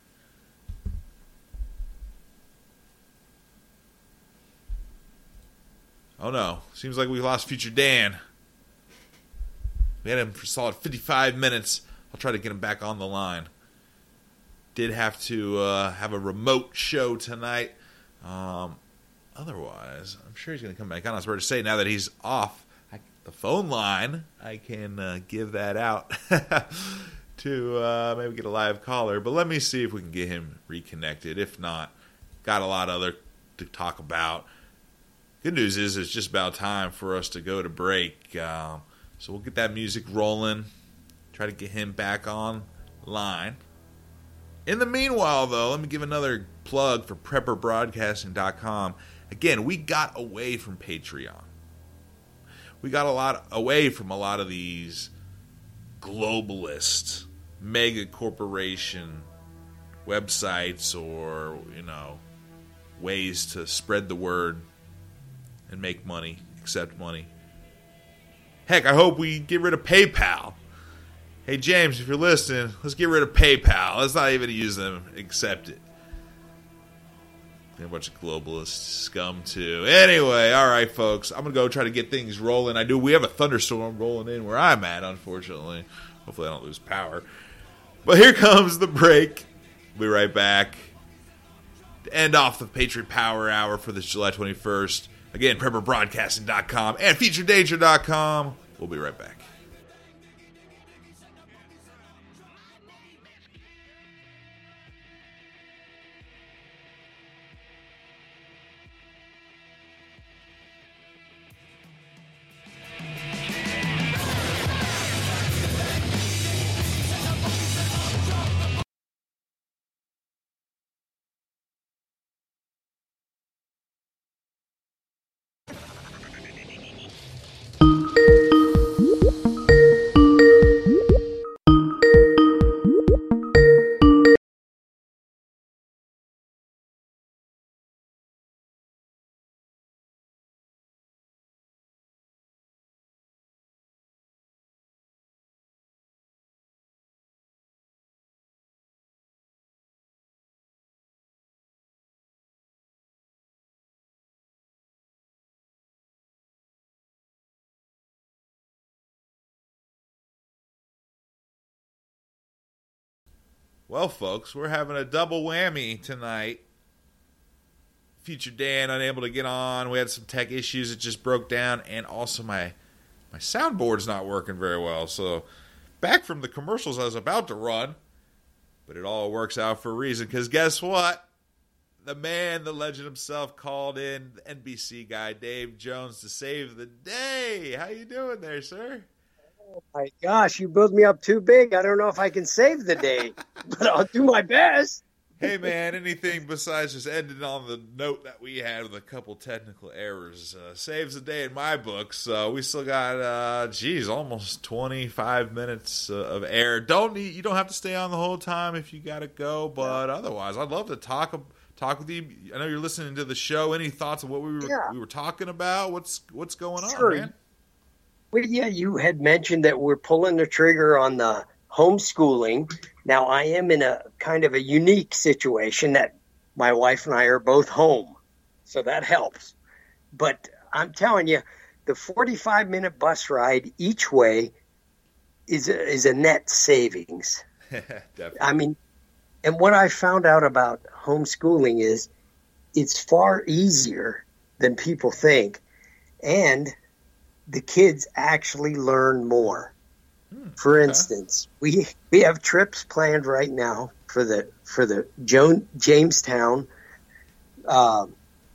Oh no, seems like we lost Future Dan. We had him for a solid 55 minutes. I'll try to get him back on the line. Did have to have a remote show tonight. Otherwise, I'm sure he's going to come back on. I was about to say, now that he's off the phone line, I can give that out to maybe get a live caller. But let me see if we can get him reconnected. If not, got a lot other to talk about. Good news is it's just about time for us to go to break. So we'll get that music rolling. Try to get him back on line. In the meanwhile, though, let me give another plug for PrepperBroadcasting.com. Again, we got away from Patreon. We got away from a lot of these globalist, mega corporation websites or, ways to spread the word and make money, accept money. Heck, I hope we get rid of PayPal. Hey, James, if you're listening, let's get rid of PayPal. Let's not even use them. Accept it. A bunch of globalist scum, too. Anyway, all right, folks. I'm going to go try to get things rolling. We have a thunderstorm rolling in where I'm at, unfortunately. Hopefully I don't lose power. But here comes the break. We'll be right back. To end off the Patriot Power Hour for this July 21st. Again, PrepperBroadcasting.com and FeatureDanger.com. We'll be right back. Well, folks, we're having a double whammy tonight. Future Dan unable to get on. We had some tech issues. It just broke down. And also my soundboard's not working very well. So back from the commercials I was about to run. But it all works out for a reason. Because guess what? The man, the legend himself, called in, the NBC guy, Dave Jones, to save the day. How you doing there, sir? Oh my gosh, you built me up too big. I don't know if I can save the day, but I'll do my best. Hey, man, anything besides just ending on the note that we had with a couple technical errors saves the day in my books. We still got, almost 25 minutes of air. You don't have to stay on the whole time if you got to go, but otherwise, I'd love to talk with you. I know you're listening to the show. Any thoughts on what we were talking about? What's going on, man? Well, yeah, you had mentioned that we're pulling the trigger on the homeschooling. Now, I am in a kind of a unique situation that my wife and I are both home, so that helps. But I'm telling you, the 45-minute bus ride each way is a net savings. Definitely. I mean, and what I found out about homeschooling is it's far easier than people think, and the kids actually learn more. For instance, we have trips planned right now for the Jamestown, the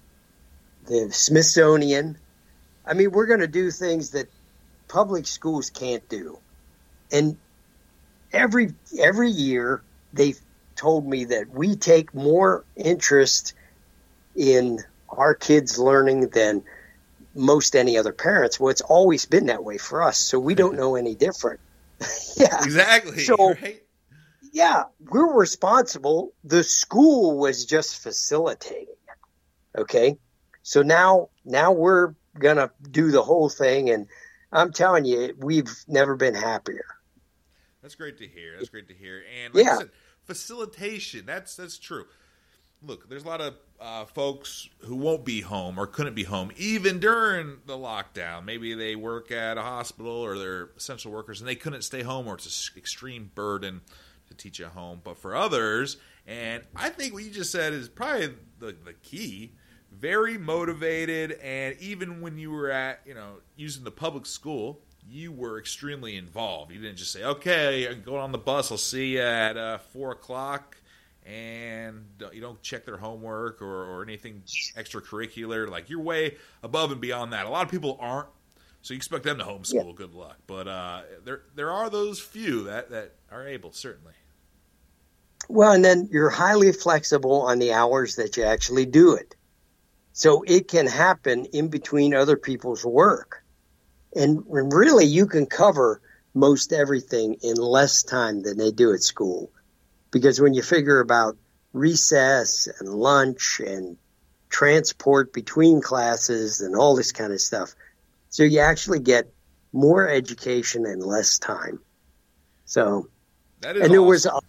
Smithsonian. I mean, we're going to do things that public schools can't do. And every year they've told me that we take more interest in our kids learning than most any other parents. Well, it's always been that way for us, so we don't know any different. Yeah, exactly. So, right? Yeah, we're responsible. The school was just facilitating it. Okay, so now we're gonna do the whole thing, and I'm telling you, we've never been happier. That's great to hear. And like I said, facilitation. That's true. Look, there's a lot of folks who won't be home or couldn't be home even during the lockdown. Maybe they work at a hospital or they're essential workers and they couldn't stay home, or it's an extreme burden to teach at home. But for others, and I think what you just said is probably the key, very motivated, and even when you were at, using the public school, you were extremely involved. You didn't just say, okay, I'm going on the bus, I'll see you at 4 o'clock. And you don't check their homework or anything extracurricular. Like, you're way above and beyond that. A lot of people aren't, so you expect them to homeschool. Yeah. Good luck. But there are those few that are able, certainly. Well, and then you're highly flexible on the hours that you actually do it. So it can happen in between other people's work. And really, you can cover most everything in less time than they do at school. Because when you figure about recess and lunch and transport between classes and all this kind of stuff, so you actually get more education in less time. So, that is awesome.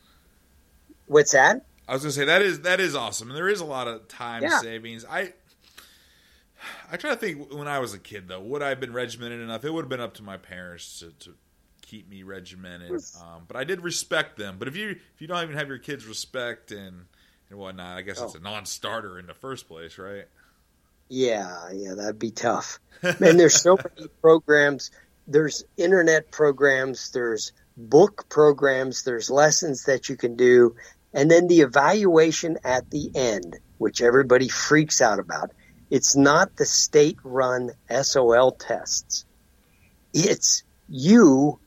What's that? I was going to say that is awesome. And there is a lot of time savings. I try to think, when I was a kid, though, would I have been regimented enough? It would have been up to my parents to keep me regimented, but I did respect them. But if you don't even have your kids respect and whatnot, I guess it's a non-starter in the first place, right? Yeah, that'd be tough. Man, there's so many programs. There's internet programs, there's book programs, there's lessons that you can do, and then the evaluation at the end, which everybody freaks out about. It's not the state-run SOL tests. It's you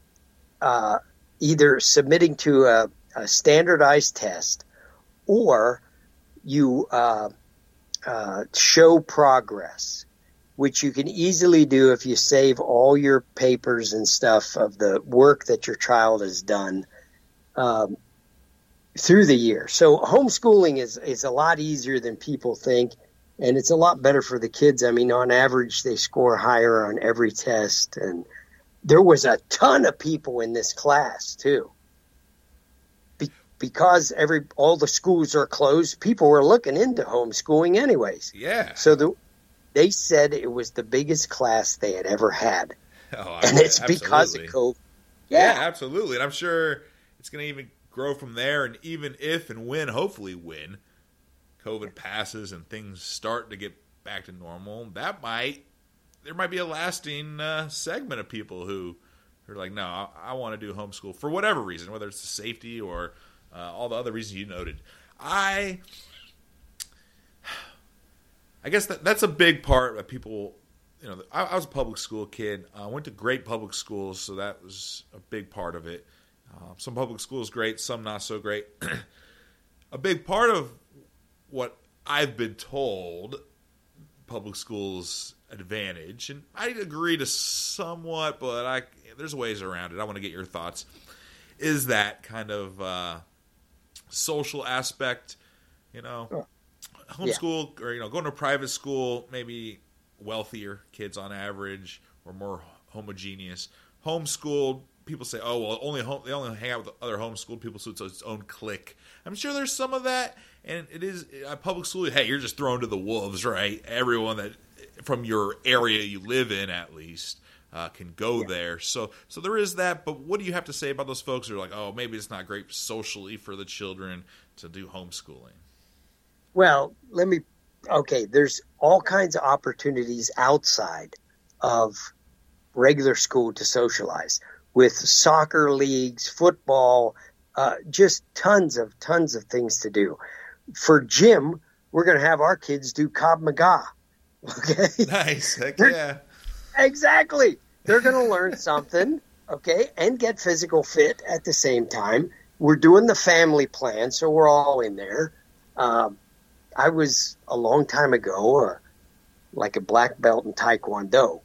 either submitting to a standardized test, or you show progress, which you can easily do if you save all your papers and stuff of the work that your child has done through the year. So homeschooling is a lot easier than people think, and it's a lot better for the kids. I mean, on average, they score higher on every test, and there was a ton of people in this class too. Because all the schools are closed, people were looking into homeschooling anyways. Yeah. So they said it was the biggest class they had ever had. Oh, and it's because of COVID. Yeah, absolutely. And I'm sure it's going to even grow from there. And even if and when, hopefully when, COVID passes and things start to get back to normal, there might be a lasting segment of people who are like, no, I want to do homeschool for whatever reason, whether it's the safety or all the other reasons you noted. I guess that's a big part that people, I was a public school kid. I went to great public schools, so that was a big part of it. Some public schools great, some not so great. A big part of what I've been told public schools advantage, and I agree to somewhat, but there's ways around it. I want to get your thoughts. Is that kind of social aspect, homeschool or going to a private school, maybe wealthier kids on average or more homogeneous. Homeschooled, people say, oh well, they only hang out with other homeschooled people, so it's its own clique. I'm sure there's some of that, and it is public school. Hey, you're just thrown to the wolves, right? Everyone that from your area you live in, at least, can go there. So there is that. But what do you have to say about those folks who are like, oh, maybe it's not great socially for the children to do homeschooling? Well, there's all kinds of opportunities outside of regular school to socialize, with soccer leagues, football, just tons of things to do. For gym, we're going to have our kids do Krav Maga. Okay. Nice. Heck yeah. Exactly. They're going to learn something, okay, and get physical fit at the same time. We're doing the family plan, so we're all in there. I was a long time ago like a black belt in Taekwondo.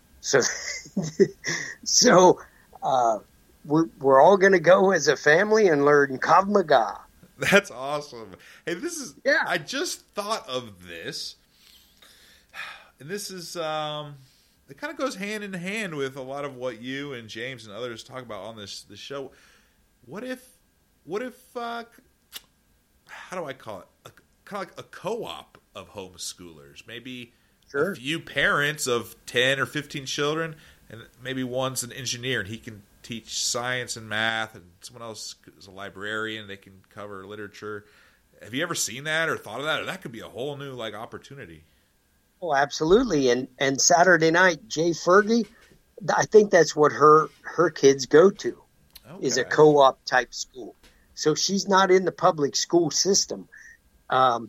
So we're all going to go as a family and learn Krav Maga. That's awesome. Hey, I just thought of this. And this is, it kind of goes hand in hand with a lot of what you and James and others talk about on this show. What if, how do I call it? Kind of like a co-op of homeschoolers. Maybe a few parents of 10 or 15 children, and maybe one's an engineer and he can teach science and math, and someone else is a librarian, they can cover literature. Have you ever seen that or thought of that? Or that could be a whole new opportunity. Oh, absolutely. And Saturday night, Jay Fergie, I think that's what her kids go to, is a co-op type school. So she's not in the public school system. And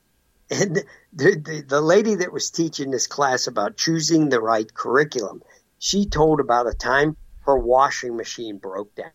the lady that was teaching this class about choosing the right curriculum, she told about a time her washing machine broke down.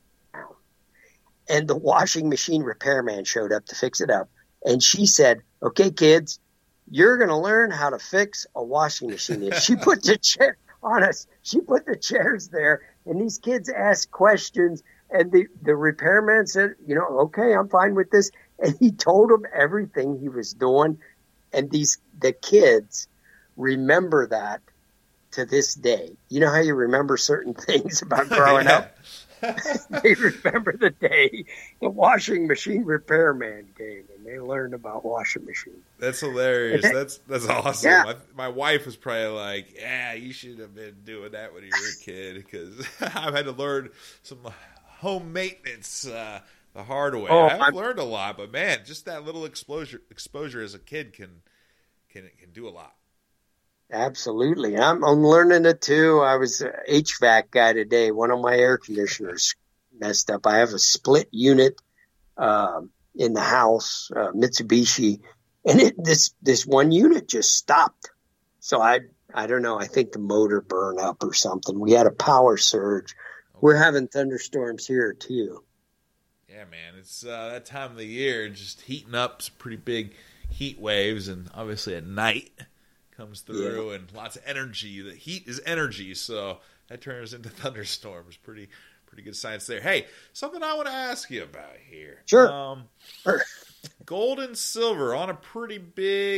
And the washing machine repairman showed up to fix it up. And she said, okay, kids, you're going to learn how to fix a washing machine. And she put the chair on us. She put the chairs there, and these kids asked questions. And the repairman said, okay, I'm fine with this. And he told them everything he was doing. And the kids remember that to this day. You know how you remember certain things about growing up? They remember the day the washing machine repairman came and they learned about washing machines. That's hilarious. That's awesome. Yeah. My wife was probably like, yeah, you should have been doing that when you were a kid, because I've had to learn some home maintenance the hard way. I've learned a lot, but man, just that little exposure as a kid can do a lot. Absolutely. I'm learning it too. I was an HVAC guy today. One of my air conditioners messed up. I have a split unit in the house, Mitsubishi, and this one unit just stopped. So I don't know. I think the motor burned up or something. We had a power surge. Okay. We're having thunderstorms here too. Yeah, man. It's that time of the year, just heating up, some pretty big heat waves, and obviously at night comes through and lots of energy. The heat is energy, so that turns into thunderstorms. Pretty good science there. Hey, something I want to ask you about here. Sure. Gold and silver on a pretty big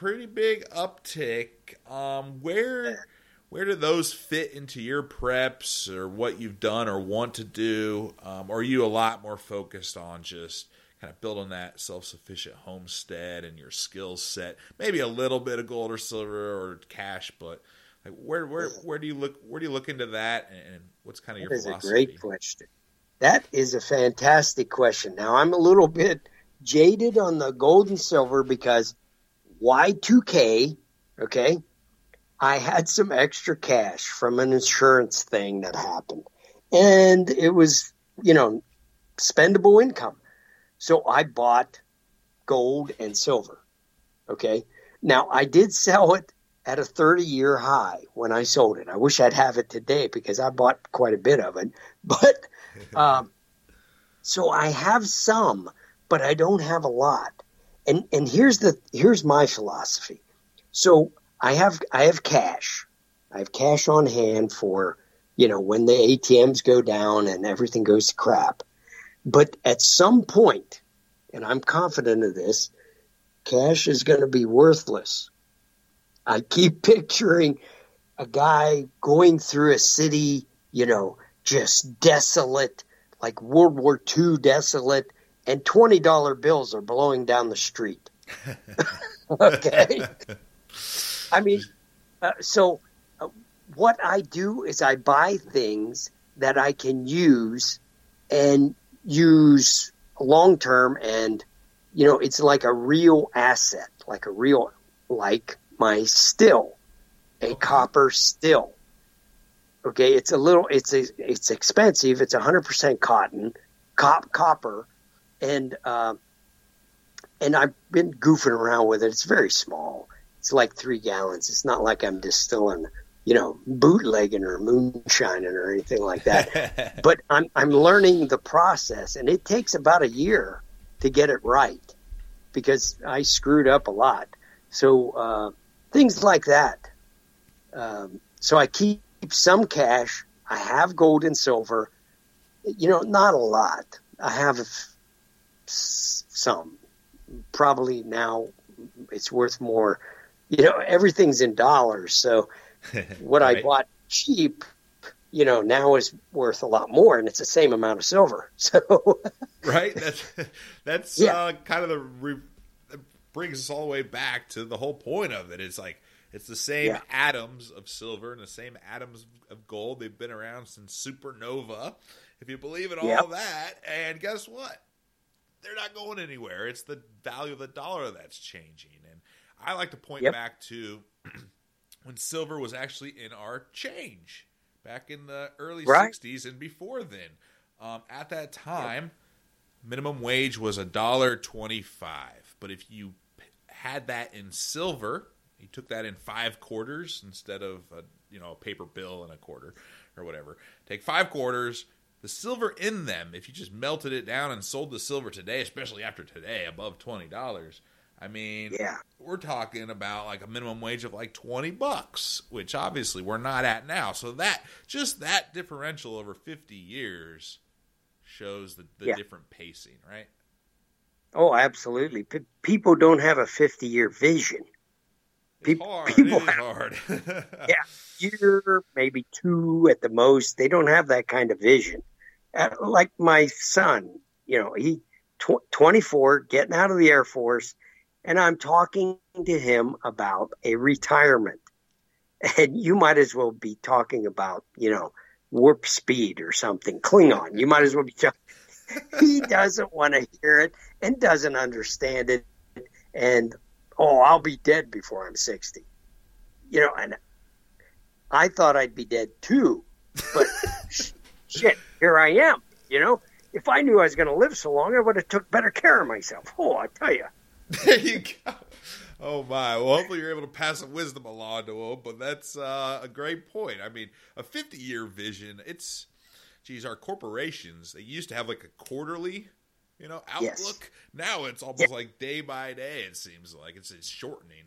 uptick. Where do those fit into your preps or what you've done or want to do? Or are you a lot more focused on just kind of building that self-sufficient homestead and your skill set? Maybe a little bit of gold or silver or cash, but where do you look into that, and what's kind of your philosophy? That is a great question. That is a fantastic question. Now, I'm a little bit jaded on the gold and silver because Y2K, okay, I had some extra cash from an insurance thing that happened. And it was, spendable income. So I bought gold and silver, okay? Now, I did sell it at a 30-year high when I sold it. I wish I'd have it today because I bought quite a bit of it. But so I have some, but I don't have a lot. And here's my philosophy. So I have cash. I have cash on hand for, when the ATMs go down and everything goes to crap. But at some point, and I'm confident of this, cash is going to be worthless. I keep picturing a guy going through a city, just desolate, like World War II desolate, and $20 bills are blowing down the street. Okay? I mean, so what I do is I buy things that I can use and use long term, and it's like a real asset, like my still, a copper still. Okay, it's expensive. It's 100% copper, and I've been goofing around with it. It's very small. It's like 3 gallons. It's not like I'm distilling, bootlegging or moonshining or anything like that. But I'm learning the process, and it takes about a year to get it right because I screwed up a lot. So things like that. So I keep some cash. I have gold and silver. Not a lot. I have some. Probably now it's worth more. Everything's in dollars. So what right. I bought cheap, now is worth a lot more, and it's the same amount of silver. So right, that's kind of that brings us all the way back to the whole point of it. It's like it's the same atoms of silver and the same atoms of gold. They've been around since supernova, if you believe in all of that. And guess what? They're not going anywhere. It's the value of the dollar that's changing. And I like to point back to when silver was actually in our change back in the early 60s and before then. At that time, minimum wage was $1.25. But if you had that in silver, you took that in 5 quarters instead of a paper bill and a quarter or whatever. Take 5 quarters. The silver in them, if you just melted it down and sold the silver today, especially after today, above $20, I mean, we're talking about like a minimum wage of like $20, which obviously we're not at now. So that differential over 50 years shows the different pacing, right? Oh, absolutely. People don't have a 50-year vision. It's hard. Year, maybe 2 at the most. They don't have that kind of vision. Like my son, he 24, getting out of the Air Force, and I'm talking to him about a retirement. And you might as well be talking about, warp speed or something, Klingon. You might as well be talking. He doesn't want to hear it and doesn't understand it. And, I'll be dead before I'm 60. And I thought I'd be dead too. But shit, here I am. If I knew I was going to live so long, I would have took better care of myself. Oh, I tell you. There you go. Oh, my. Well, hopefully you're able to pass some wisdom along to him, but that's a great point. I mean, a 50-year vision, our corporations, they used to have like a quarterly, outlook. Yes. Now it's almost like day by day, it seems like. It's shortening.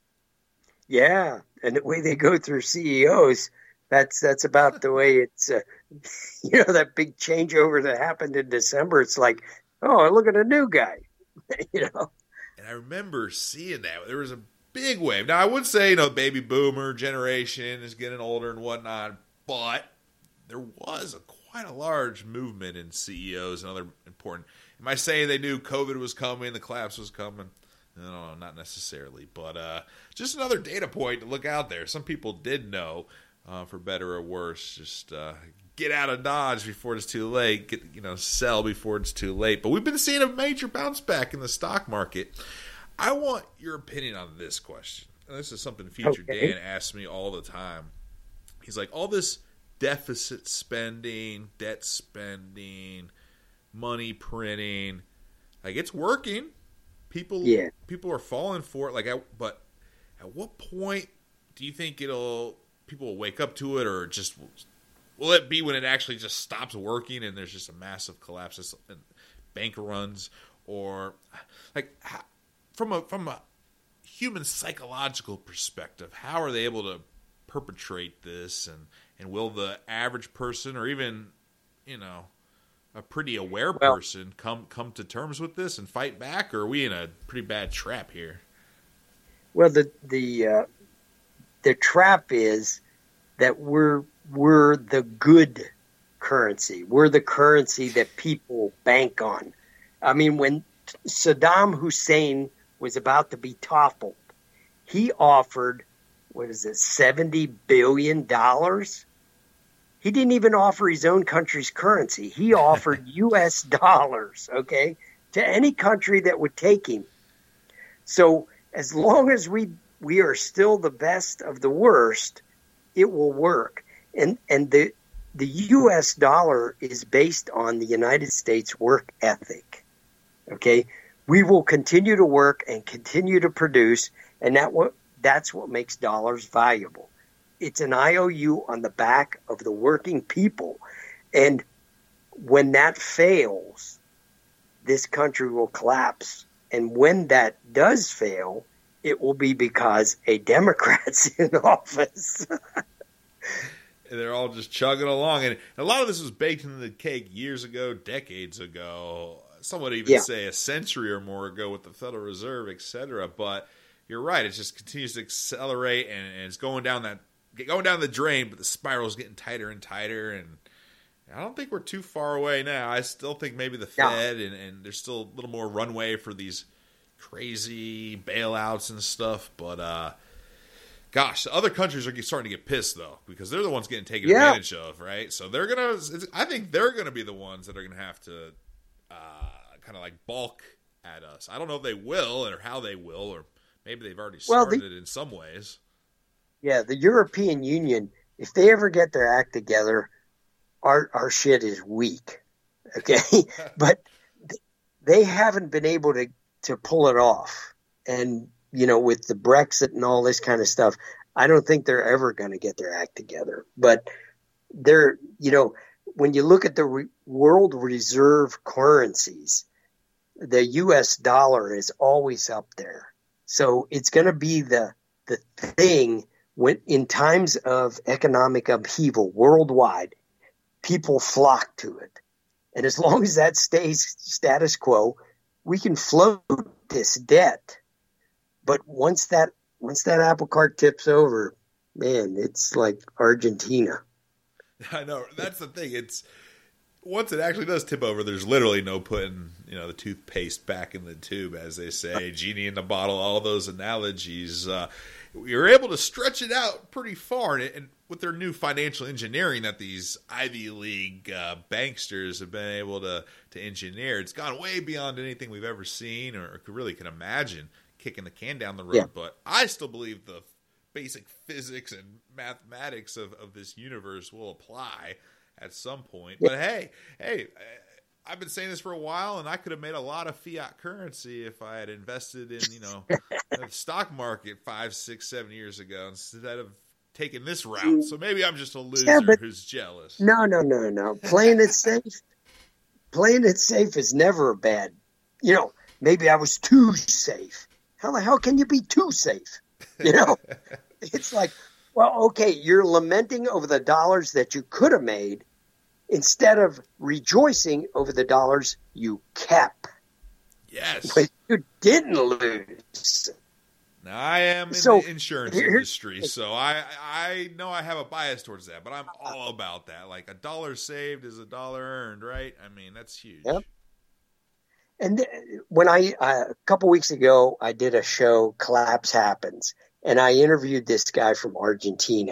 Yeah, and the way they go through CEOs, that's about the way it's, that big changeover that happened in December. It's like, oh, look at a new guy, And I remember seeing that. There was a big wave. Now, I would say, baby boomer generation is getting older and whatnot, but there was quite a large movement in CEOs and other important. Am I saying they knew COVID was coming, the collapse was coming? No, not necessarily, but just another data point to look out there. Some people did know, for better or worse. Just get out of Dodge before it's too late. Sell before it's too late. But we've been seeing a major bounce back in the stock market. I want your opinion on this question. And this is something Future Dan asks me all the time. He's like, all this deficit spending, debt spending, money printing, like it's working. People are falling for it. But at what point do you think people will wake up to it, or just will it be when it actually just stops working and there's just a massive collapse and bank runs, or from a human psychological perspective, how are they able to perpetrate this, and will the average person, or even a pretty aware person come to terms with this and fight back, or are we in a pretty bad trap here? Well, the trap is that we're the good currency. We're the currency that people bank on. I mean, when Saddam Hussein was about to be toppled, he offered, $70 billion? He didn't even offer his own country's currency. He offered U.S. dollars, to any country that would take him. So as long as we are still the best of the worst, it will work. And the U.S. dollar is based on the United States work ethic. We will continue to work and continue to produce, and that's what makes dollars valuable. It's an IOU on the back of the working people. And when that fails, this country will collapse. And when that does fail, it will be because a Democrat's in office. They're all just chugging along. And a lot of this was baked into the cake years ago, decades ago. Some would even say a century or more ago with the Federal Reserve, et cetera. But you're right. It just continues to accelerate, and it's going down the drain, but the spiral's getting tighter and tighter. And I don't think we're too far away now. I still think maybe the Fed and there's still a little more runway for these crazy bailouts and stuff. But, gosh, the other countries are starting to get pissed, though, because they're the ones getting taken advantage of, right? So I think they're going to be the ones that are going to have to kind of balk at us. I don't know if they will or how they will, or maybe they've already started in some ways. Yeah, the European Union, if they ever get their act together, our shit is weak, but they haven't been able to pull it off. And, with the Brexit and all this kind of stuff, I don't think they're ever going to get their act together. But they're, when you look at the world reserve currencies, the U.S. dollar is always up there. So it's going to be the thing when in times of economic upheaval worldwide, people flock to it. And as long as that stays status quo, we can float this debt. But once that apple cart tips over, man, it's like Argentina. I know. That's the thing. Once it actually does tip over, there's literally no putting, the toothpaste back in the tube, as they say, genie in the bottle, all those analogies. You're able to stretch it out pretty far. And with their new financial engineering that these Ivy League banksters have been able to engineer, it's gone way beyond anything we've ever seen or really can imagine, kicking the can down the road. Yeah. But I still believe the basic physics and mathematics of this universe will apply at some point. But hey, I've been saying this for a while, and I could have made a lot of fiat currency if I had invested in, the stock market 5, 6, 7 years ago instead of taking this route. So maybe I'm just a loser who's jealous. No. Playing it safe is never bad. Maybe I was too safe. How the hell can you be too safe? It's like, well, okay, you're lamenting over the dollars that you could have made instead of rejoicing over the dollars you kept. Yes. But you didn't lose. Now, I am in the insurance industry, so I know I have a bias towards that, but I'm all about that. Like, $1 saved is $1 earned, right? I mean, that's huge. Yep. And when a couple weeks ago, I did a show, Collapse Happens, and I interviewed this guy from Argentina.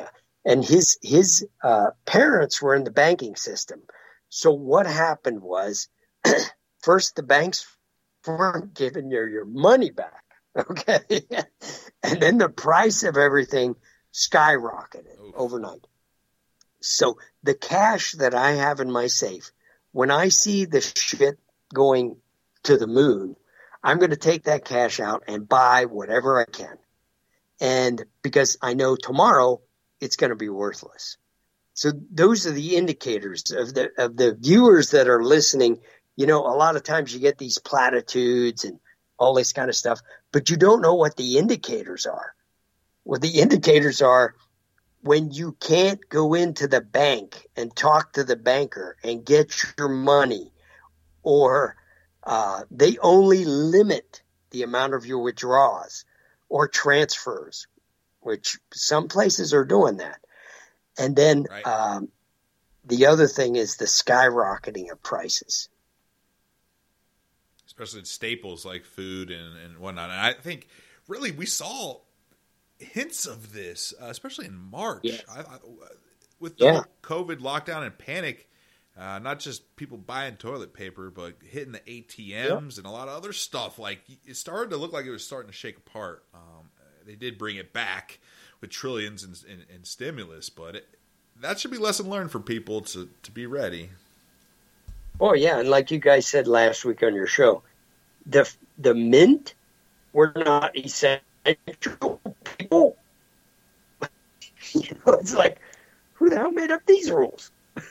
and his parents were in the banking system. So what happened was, first the banks weren't giving you your money back, okay, and then the price of everything skyrocketed overnight. So the cash that I have in my safe, when I see the shit going to the moon, I'm going to take that cash out and buy whatever I can. And because I know tomorrow it's going to be worthless. So those are the indicators of the viewers that are listening. You know, a lot of times you get these platitudes and all this kind of stuff, but you don't know what the indicators are. Well, the indicators are when you can't go into the bank and talk to the banker and get your money, or they only limit the amount of your withdrawals or transfers, which some places are doing that. And then the other thing is the skyrocketing of prices. Especially in staples like food and whatnot. And I think really we saw hints of this, especially in March. Yes. With the COVID lockdown and panic, not just people buying toilet paper, but hitting the ATMs and a lot of other stuff. Like, it started to look like it was starting to shake apart. They did bring it back with trillions in stimulus, but that should be lesson learned for people to be ready. Oh, yeah, and like you guys said last week on your show, the mint were not essential people. You know, it's like, who the hell made up these rules?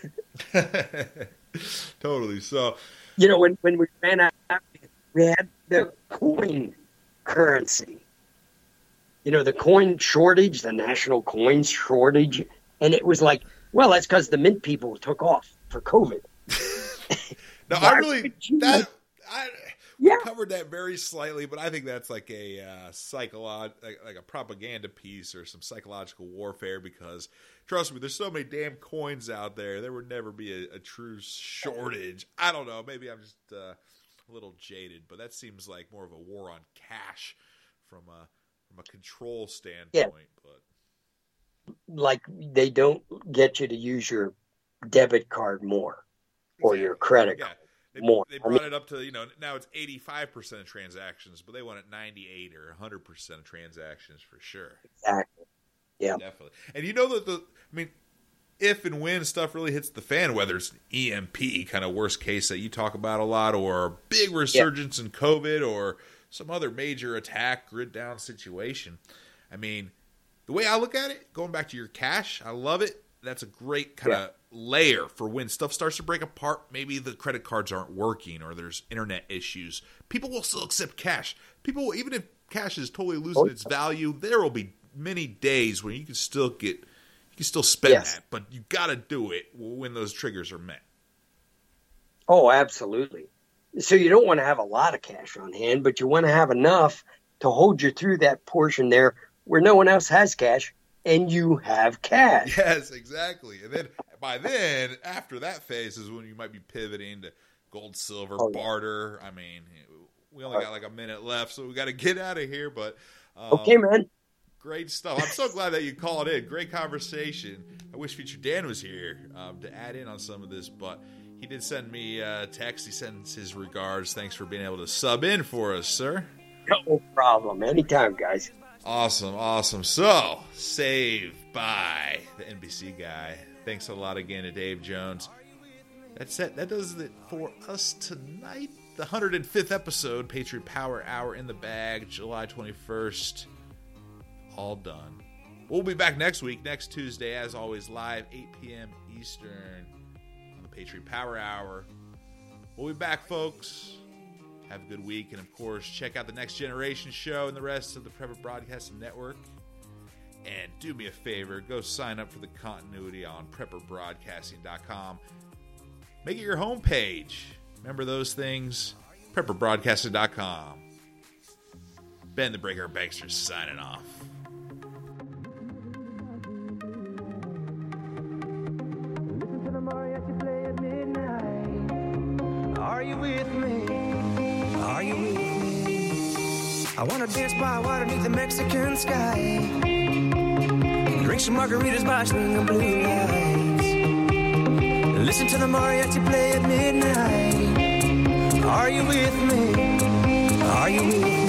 Totally. So, you know, when we ran out, we had the coin currency. You know, the coin shortage, the national coin shortage. And it was like, well, that's because the mint people took off for COVID. No, we covered that very slightly, but I think that's like a like a propaganda piece or some psychological warfare, because trust me, there's so many damn coins out there. There would never be a true shortage. I don't know. Maybe I'm just a little jaded, but that seems like more of a war on cash from a control standpoint. Yeah. But like, they don't get you to use your debit card more or your credit card more. They brought it up to, now it's 85% of transactions, but they want it 98 or 100% of transactions for sure. Exactly. Yeah. Definitely. And you know that if and when stuff really hits the fan, whether it's an EMP kind of worst case that you talk about a lot, or a big resurgence in COVID, or some other major attack, grid down situation. I mean, the way I look at it, going back to your cash, I love it. That's a great kind of layer for when stuff starts to break apart. Maybe the credit cards aren't working or there's internet issues. People will still accept cash. People, even if cash is totally losing its value, there will be many days where you can still spend that, but you got to do it when those triggers are met. Oh, absolutely. So you don't want to have a lot of cash on hand, but you want to have enough to hold you through that portion there where no one else has cash, and you have cash. Yes, exactly. And then after that phase is when you might be pivoting to gold, silver, barter. I mean, we only got like a minute left, so we got to get out of here. But okay, man. Great stuff. I'm so glad that you called in. Great conversation. I wish Future Dan was here to add in on some of this, but he did send me a text. He sends his regards. Thanks for being able to sub in for us, sir. No problem. Anytime, guys. Awesome. So, saved by the NBC guy. Thanks a lot again to Dave Jones. That's it. That does it for us tonight. The 105th episode, Patriot Power Hour in the bag, July 21st. All done. We'll be back next week, next Tuesday, as always, live, 8 p.m. Eastern on the Patriot Power Hour. We'll be back, folks. Have a good week. And, of course, check out the Next Generation show and the rest of the Prepper Broadcasting Network. And do me a favor, go sign up for the continuity on PrepperBroadcasting.com. Make it your homepage. Remember those things? PrepperBroadcasting.com. Ben the Breaker Bankster signing off. Are you with me? Are you with me? I wanna dance by water beneath the Mexican sky. Drink some margaritas by swinging blue lights. Listen to the mariachi play at midnight. Are you with me? Are you with me?